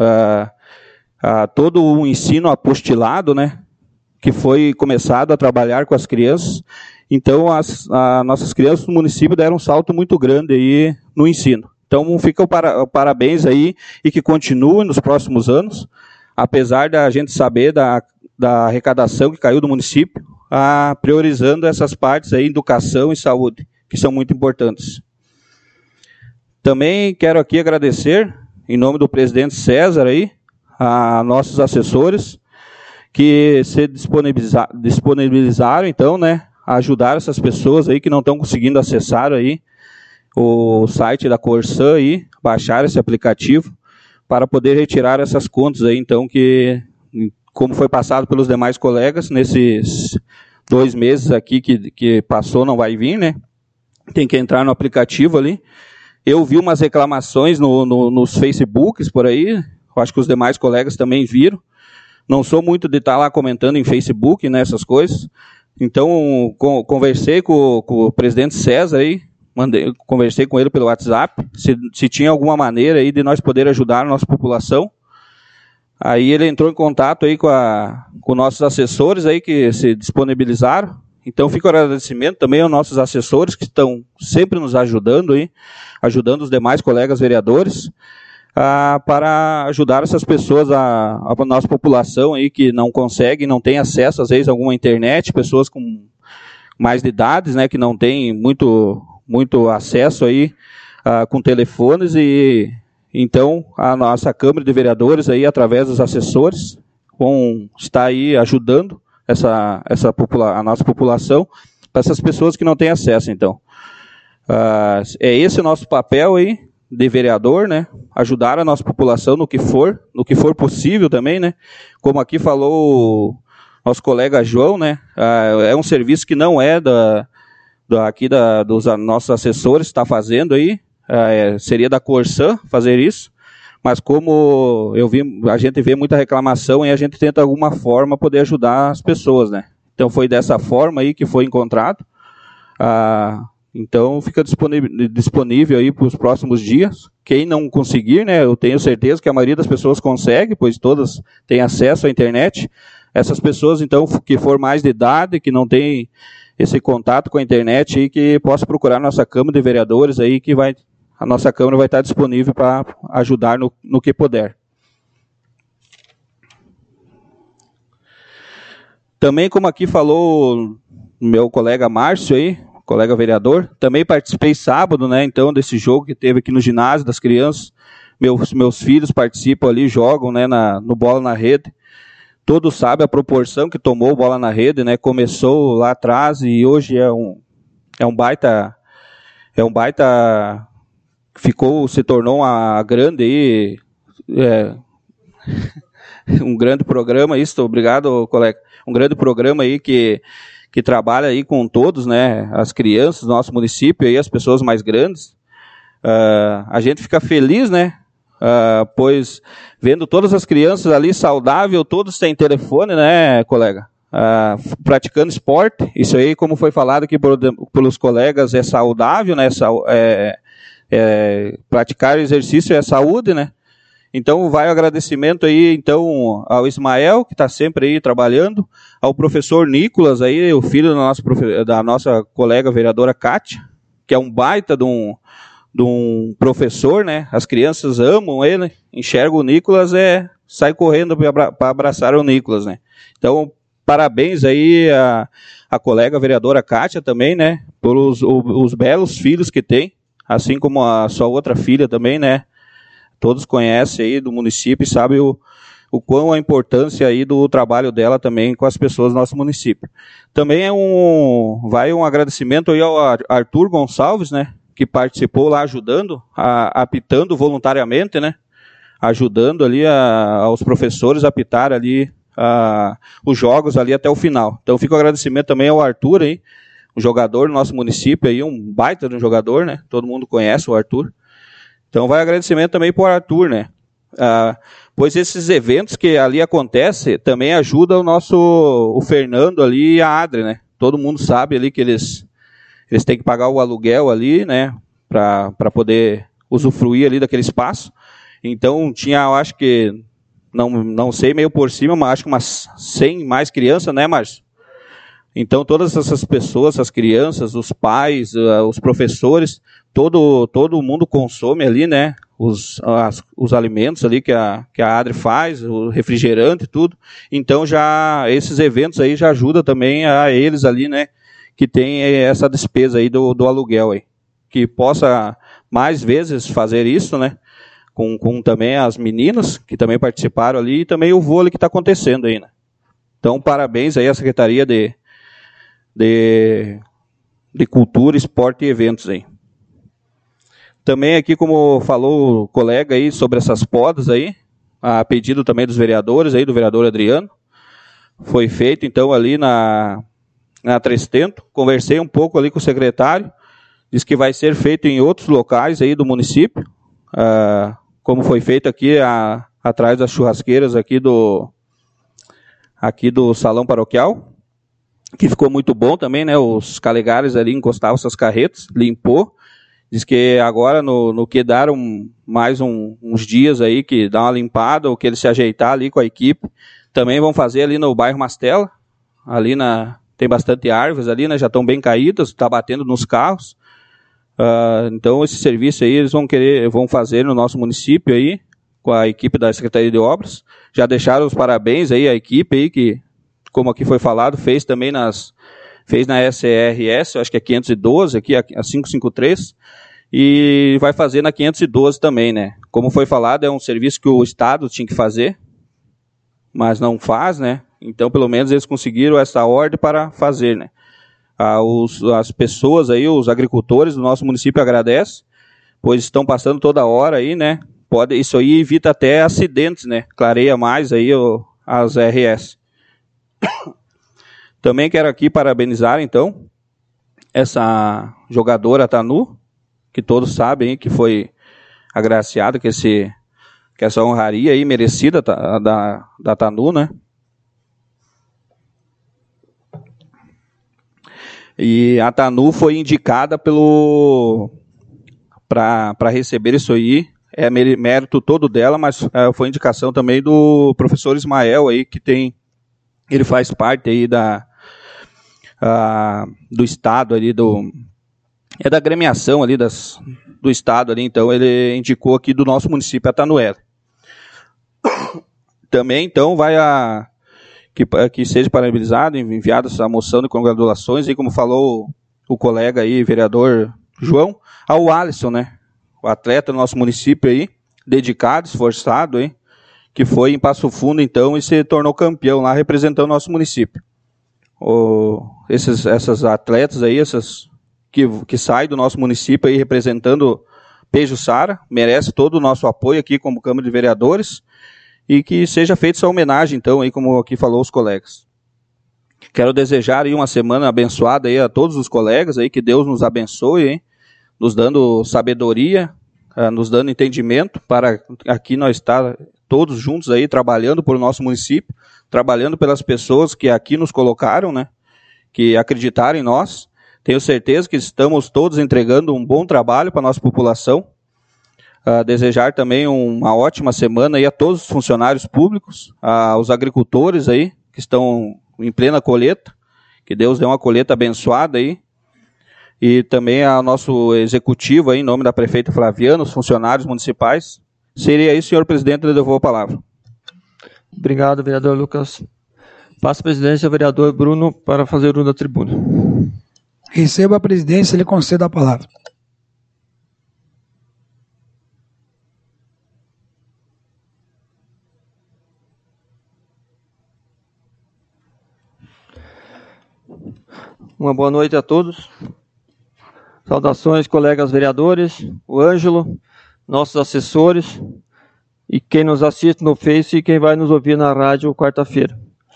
Todo o ensino apostilado, né? Que foi começado a trabalhar com as crianças. Então, as nossas crianças do município deram um salto muito grande aí no ensino. Então, fica o parabéns aí e que continue nos próximos anos, apesar da gente saber da arrecadação que caiu do município, priorizando essas partes aí, educação e saúde, que são muito importantes. Também quero aqui agradecer, em nome do presidente César aí, a nossos assessores, que se disponibilizaram, então, né, a ajudar essas pessoas aí que não estão conseguindo acessar aí o site da Corsã aí, baixar esse aplicativo, para poder retirar essas contas aí, então, que, como foi passado pelos demais colegas, nesses 2 meses aqui que passou, não vai vir, né, tem que entrar no aplicativo ali. Eu vi umas reclamações nos Facebooks por aí, eu acho que os demais colegas também viram. Não sou muito de estar lá comentando em Facebook, né, essas coisas. Então, conversei com o presidente César aí, conversei com ele pelo WhatsApp, se tinha alguma maneira aí de nós poder ajudar a nossa população. Aí ele entrou em contato aí com nossos assessores aí que se disponibilizaram. Então, fica o agradecimento também aos nossos assessores que estão sempre nos ajudando aí, ajudando os demais colegas vereadores, para ajudar essas pessoas, a nossa população aí que não consegue, não tem acesso, às vezes, a alguma internet, pessoas com mais de idades, né, que não têm muito acesso aí com telefones, e então a nossa Câmara de Vereadores aí, através dos assessores, vão estar aí ajudando a nossa população, para essas pessoas que não têm acesso, então. É esse o nosso papel aí, de vereador, né? Ajudar a nossa população no que for possível também, né? Como aqui falou o nosso colega João, né? É um serviço que não é dos nossos assessores está fazendo aí, seria da Corsã fazer isso, mas como a gente vê muita reclamação e a gente tenta de alguma forma poder ajudar as pessoas, né? Então foi dessa forma aí que foi encontrado. Então fica disponível aí para os próximos dias. Quem não conseguir, né, eu tenho certeza que a maioria das pessoas consegue, pois todas têm acesso à internet. Essas pessoas, então, que for mais de idade, que não tem esse contato com a internet, aí, que possa procurar a nossa Câmara de Vereadores, aí, que a nossa Câmara vai estar disponível para ajudar no que puder. Também, como aqui falou meu colega Márcio aí, colega vereador, também participei sábado, né, então, desse jogo que teve aqui no ginásio das crianças. Meus filhos participam ali, jogam, né, no Bola na Rede. Todos sabem a proporção que tomou o Bola na Rede, né, começou lá atrás e hoje é um baita, se tornou uma grande aí, um grande programa, isso, obrigado, colega, um grande programa aí que trabalha aí com todos, né, as crianças do nosso município e as pessoas mais grandes. A gente fica feliz, né, pois vendo todas as crianças ali saudáveis, todos têm telefone, né, colega, praticando esporte. Isso aí, como foi falado aqui pelos colegas, é saudável, né, praticar exercício é saúde, né. Então, vai o agradecimento aí, então, ao Ismael, que está sempre aí trabalhando, ao professor Nicolas, aí, o filho da nossa colega vereadora Kátia, que é um baita de um professor, né? As crianças amam ele, enxergam o Nicolas, sai correndo para abraçar o Nicolas, né? Então, parabéns aí a colega vereadora Kátia também, né? Pelos os belos filhos que tem, assim como a sua outra filha também, né? todos conhecem aí do município e sabem o quão a importância aí do trabalho dela também com as pessoas do nosso município. Também vai um agradecimento aí ao Arthur Gonçalves, né, que participou lá ajudando, apitando voluntariamente, né, ajudando ali aos professores a apitar ali os jogos ali até o final. Então fica o agradecimento também ao Arthur aí, um jogador do nosso município aí, um baita de um jogador, né, todo mundo conhece o Arthur. Então vai agradecimento também para o Arthur, né, pois esses eventos que ali acontecem também ajudam o Fernando ali e a Adri, né? Todo mundo sabe ali que eles têm que pagar o aluguel ali, né? Para poder usufruir ali daquele espaço. Então tinha, eu acho que, não sei meio por cima, mas acho que umas 100 mais crianças, né, Márcio? Então todas essas pessoas, as crianças, os pais, os professores, todo mundo consome ali, né? Os alimentos ali que a Adri faz, o refrigerante e tudo. Então já esses eventos aí já ajudam também a eles ali, né, que tem essa despesa aí do aluguel aí. Que possa mais vezes fazer isso, né, com também as meninas que também participaram ali e também o vôlei que está acontecendo aí, né. Então parabéns aí à Secretaria de Cultura, Esporte e Eventos aí. Também aqui, como falou o colega aí sobre essas podas aí, a pedido também dos vereadores aí, do vereador Adriano, foi feito então ali na Trestento, conversei um pouco ali com o secretário, disse que vai ser feito em outros locais aí do município, como foi feito aqui atrás das churrasqueiras aqui do salão paroquial, que ficou muito bom também, né, os calegares ali encostavam essas carretas, limpou. Diz que agora, no que deram mais uns dias aí, que dá uma limpada, ou que eles se ajeitar ali com a equipe, também vão fazer ali no bairro Mastela, ali tem bastante árvores ali, né, já estão bem caídas, está batendo nos carros. Então esse serviço aí eles vão fazer no nosso município aí, com a equipe da Secretaria de Obras. Já deixaram os parabéns aí à equipe aí, que, como aqui foi falado, fez também fez na SRS, acho que é 512, aqui a 553, e vai fazer na 512 também, né? Como foi falado, é um serviço que o Estado tinha que fazer, mas não faz, né? Então, pelo menos, eles conseguiram essa ordem para fazer, né? As pessoas aí, os agricultores do nosso município agradecem, pois estão passando toda hora aí, né? Isso aí evita até acidentes, né? Clareia mais aí as RS. Também quero aqui parabenizar, então, essa jogadora Tanu, que todos sabem que foi agraciada, que essa honraria aí merecida da Tanu, né? E a Tanu foi indicada para receber isso aí, é mérito todo dela, mas foi indicação também do professor Ismael aí, ele faz parte aí do estado ali, da agremiação ali do estado ali, então ele indicou aqui do nosso município a Tanuela. Também, então, que seja parabenizado, enviada essa moção de congratulações, e como falou o colega aí, vereador João, ao Alisson, né, o atleta do nosso município aí, dedicado, esforçado aí, que foi em Passo Fundo, então, e se tornou campeão lá, representando o nosso município. Essas atletas aí, que saem do nosso município aí representando Pejuçara, merece todo o nosso apoio aqui como Câmara de Vereadores, e que seja feita essa homenagem, então, aí como aqui falou os colegas. Quero desejar aí uma semana abençoada aí a todos os colegas aí, que Deus nos abençoe, hein, nos dando sabedoria, nos dando entendimento para aqui nós estar todos juntos aí trabalhando por nosso município, trabalhando pelas pessoas que aqui nos colocaram, né, que acreditaram em nós. Tenho certeza que estamos todos entregando um bom trabalho para a nossa população. Desejar também uma ótima semana aí a todos os funcionários públicos, aos agricultores aí, que estão em plena colheita, que Deus dê uma colheita abençoada aí, e também ao nosso executivo aí, em nome da prefeita Flaviana, os funcionários municipais. Seria isso, senhor presidente, eu devolvo a palavra. Obrigado, vereador Lucas. Passo a presidência ao vereador Bruno para fazer uso da tribuna. Receba a presidência e lhe concedo a palavra. Uma boa noite a todos. Saudações, colegas vereadores, o Ângelo, nossos assessores e quem nos assiste no Face e quem vai nos ouvir na rádio quarta-feira.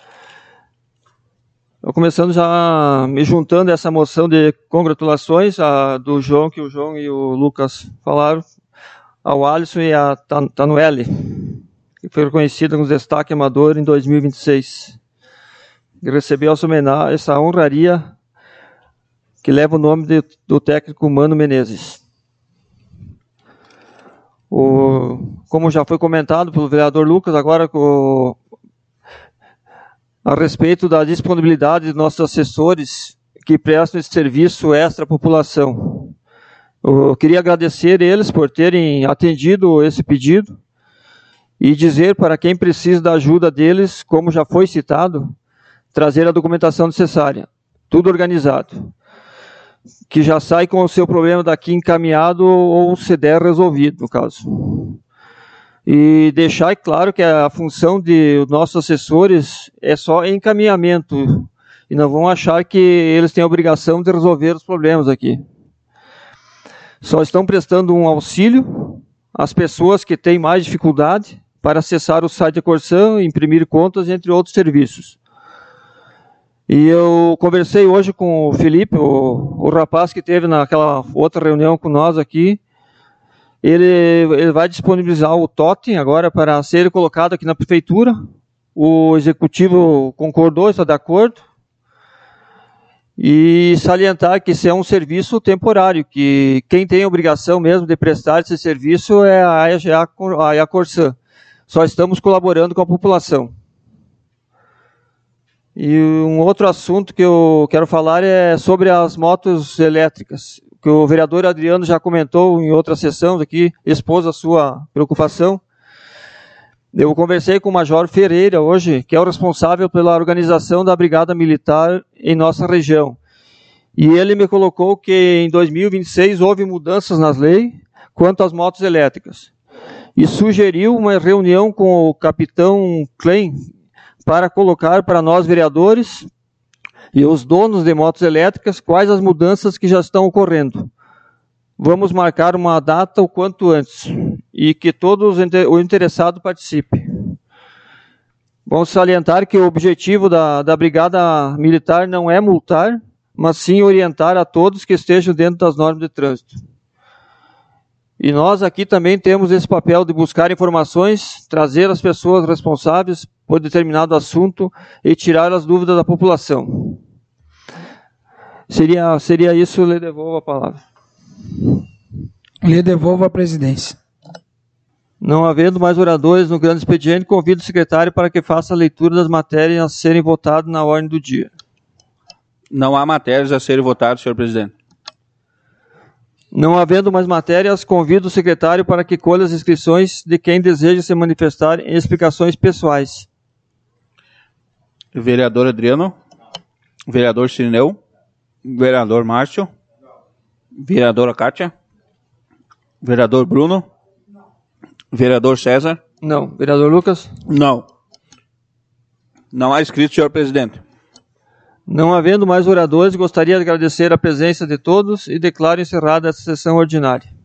Eu começando já me juntando a essa moção de congratulações do João, que o João e o Lucas falaram, ao Alisson e a Tanuele, que foi reconhecida como destaque amador em 2026. E recebeu essa honraria que leva o nome do técnico Mano Menezes. Como já foi comentado pelo vereador Lucas, agora a respeito da disponibilidade de nossos assessores que prestam esse serviço extra à população. Eu queria agradecer eles por terem atendido esse pedido e dizer para quem precisa da ajuda deles, como já foi citado, trazer a documentação necessária, tudo organizado, que já sai com o seu problema daqui encaminhado ou se der resolvido, no caso. E deixar claro que a função de nossos assessores é só encaminhamento, e não vão achar que eles têm a obrigação de resolver os problemas aqui. Só estão prestando um auxílio às pessoas que têm mais dificuldade para acessar o site da Corsan, imprimir contas, entre outros serviços. E eu conversei hoje com o Felipe, o rapaz que teve naquela outra reunião com nós aqui. Ele vai disponibilizar o totem agora para ser colocado aqui na prefeitura. O executivo concordou, está de acordo. E salientar que esse é um serviço temporário, que quem tem a obrigação mesmo de prestar esse serviço é a Corsan. Só estamos colaborando com a população. E um outro assunto que eu quero falar é sobre as motos elétricas, que o vereador Adriano já comentou em outra sessão aqui, expôs a sua preocupação. Eu conversei com o Major Ferreira hoje, que é o responsável pela organização da Brigada Militar em nossa região. E ele me colocou que em 2026 houve mudanças nas leis quanto às motos elétricas. E sugeriu uma reunião com o capitão Klein para colocar para nós vereadores e os donos de motos elétricas quais as mudanças que já estão ocorrendo. Vamos marcar uma data o quanto antes e que todos o interessado participe. Vamos salientar que o objetivo da Brigada Militar não é multar, mas sim orientar a todos que estejam dentro das normas de trânsito. E nós aqui também temos esse papel de buscar informações, trazer as pessoas responsáveis por determinado assunto e tirar as dúvidas da população. Seria isso, eu lhe devolvo a palavra. Lhe devolvo a presidência. Não havendo mais oradores no grande expediente, convido o secretário para que faça a leitura das matérias a serem votadas na ordem do dia. Não há matérias a serem votadas, senhor presidente. Não havendo mais matérias, convido o secretário para que colha as inscrições de quem deseja se manifestar em explicações pessoais. Vereador Adriano? Vereador Cirineu? Vereador Márcio? Vereadora Kátia? Vereador Bruno? Vereador César? Não. Vereador Lucas? Não. Não há inscrito, senhor presidente. Não havendo mais oradores, gostaria de agradecer a presença de todos e declaro encerrada essa sessão ordinária.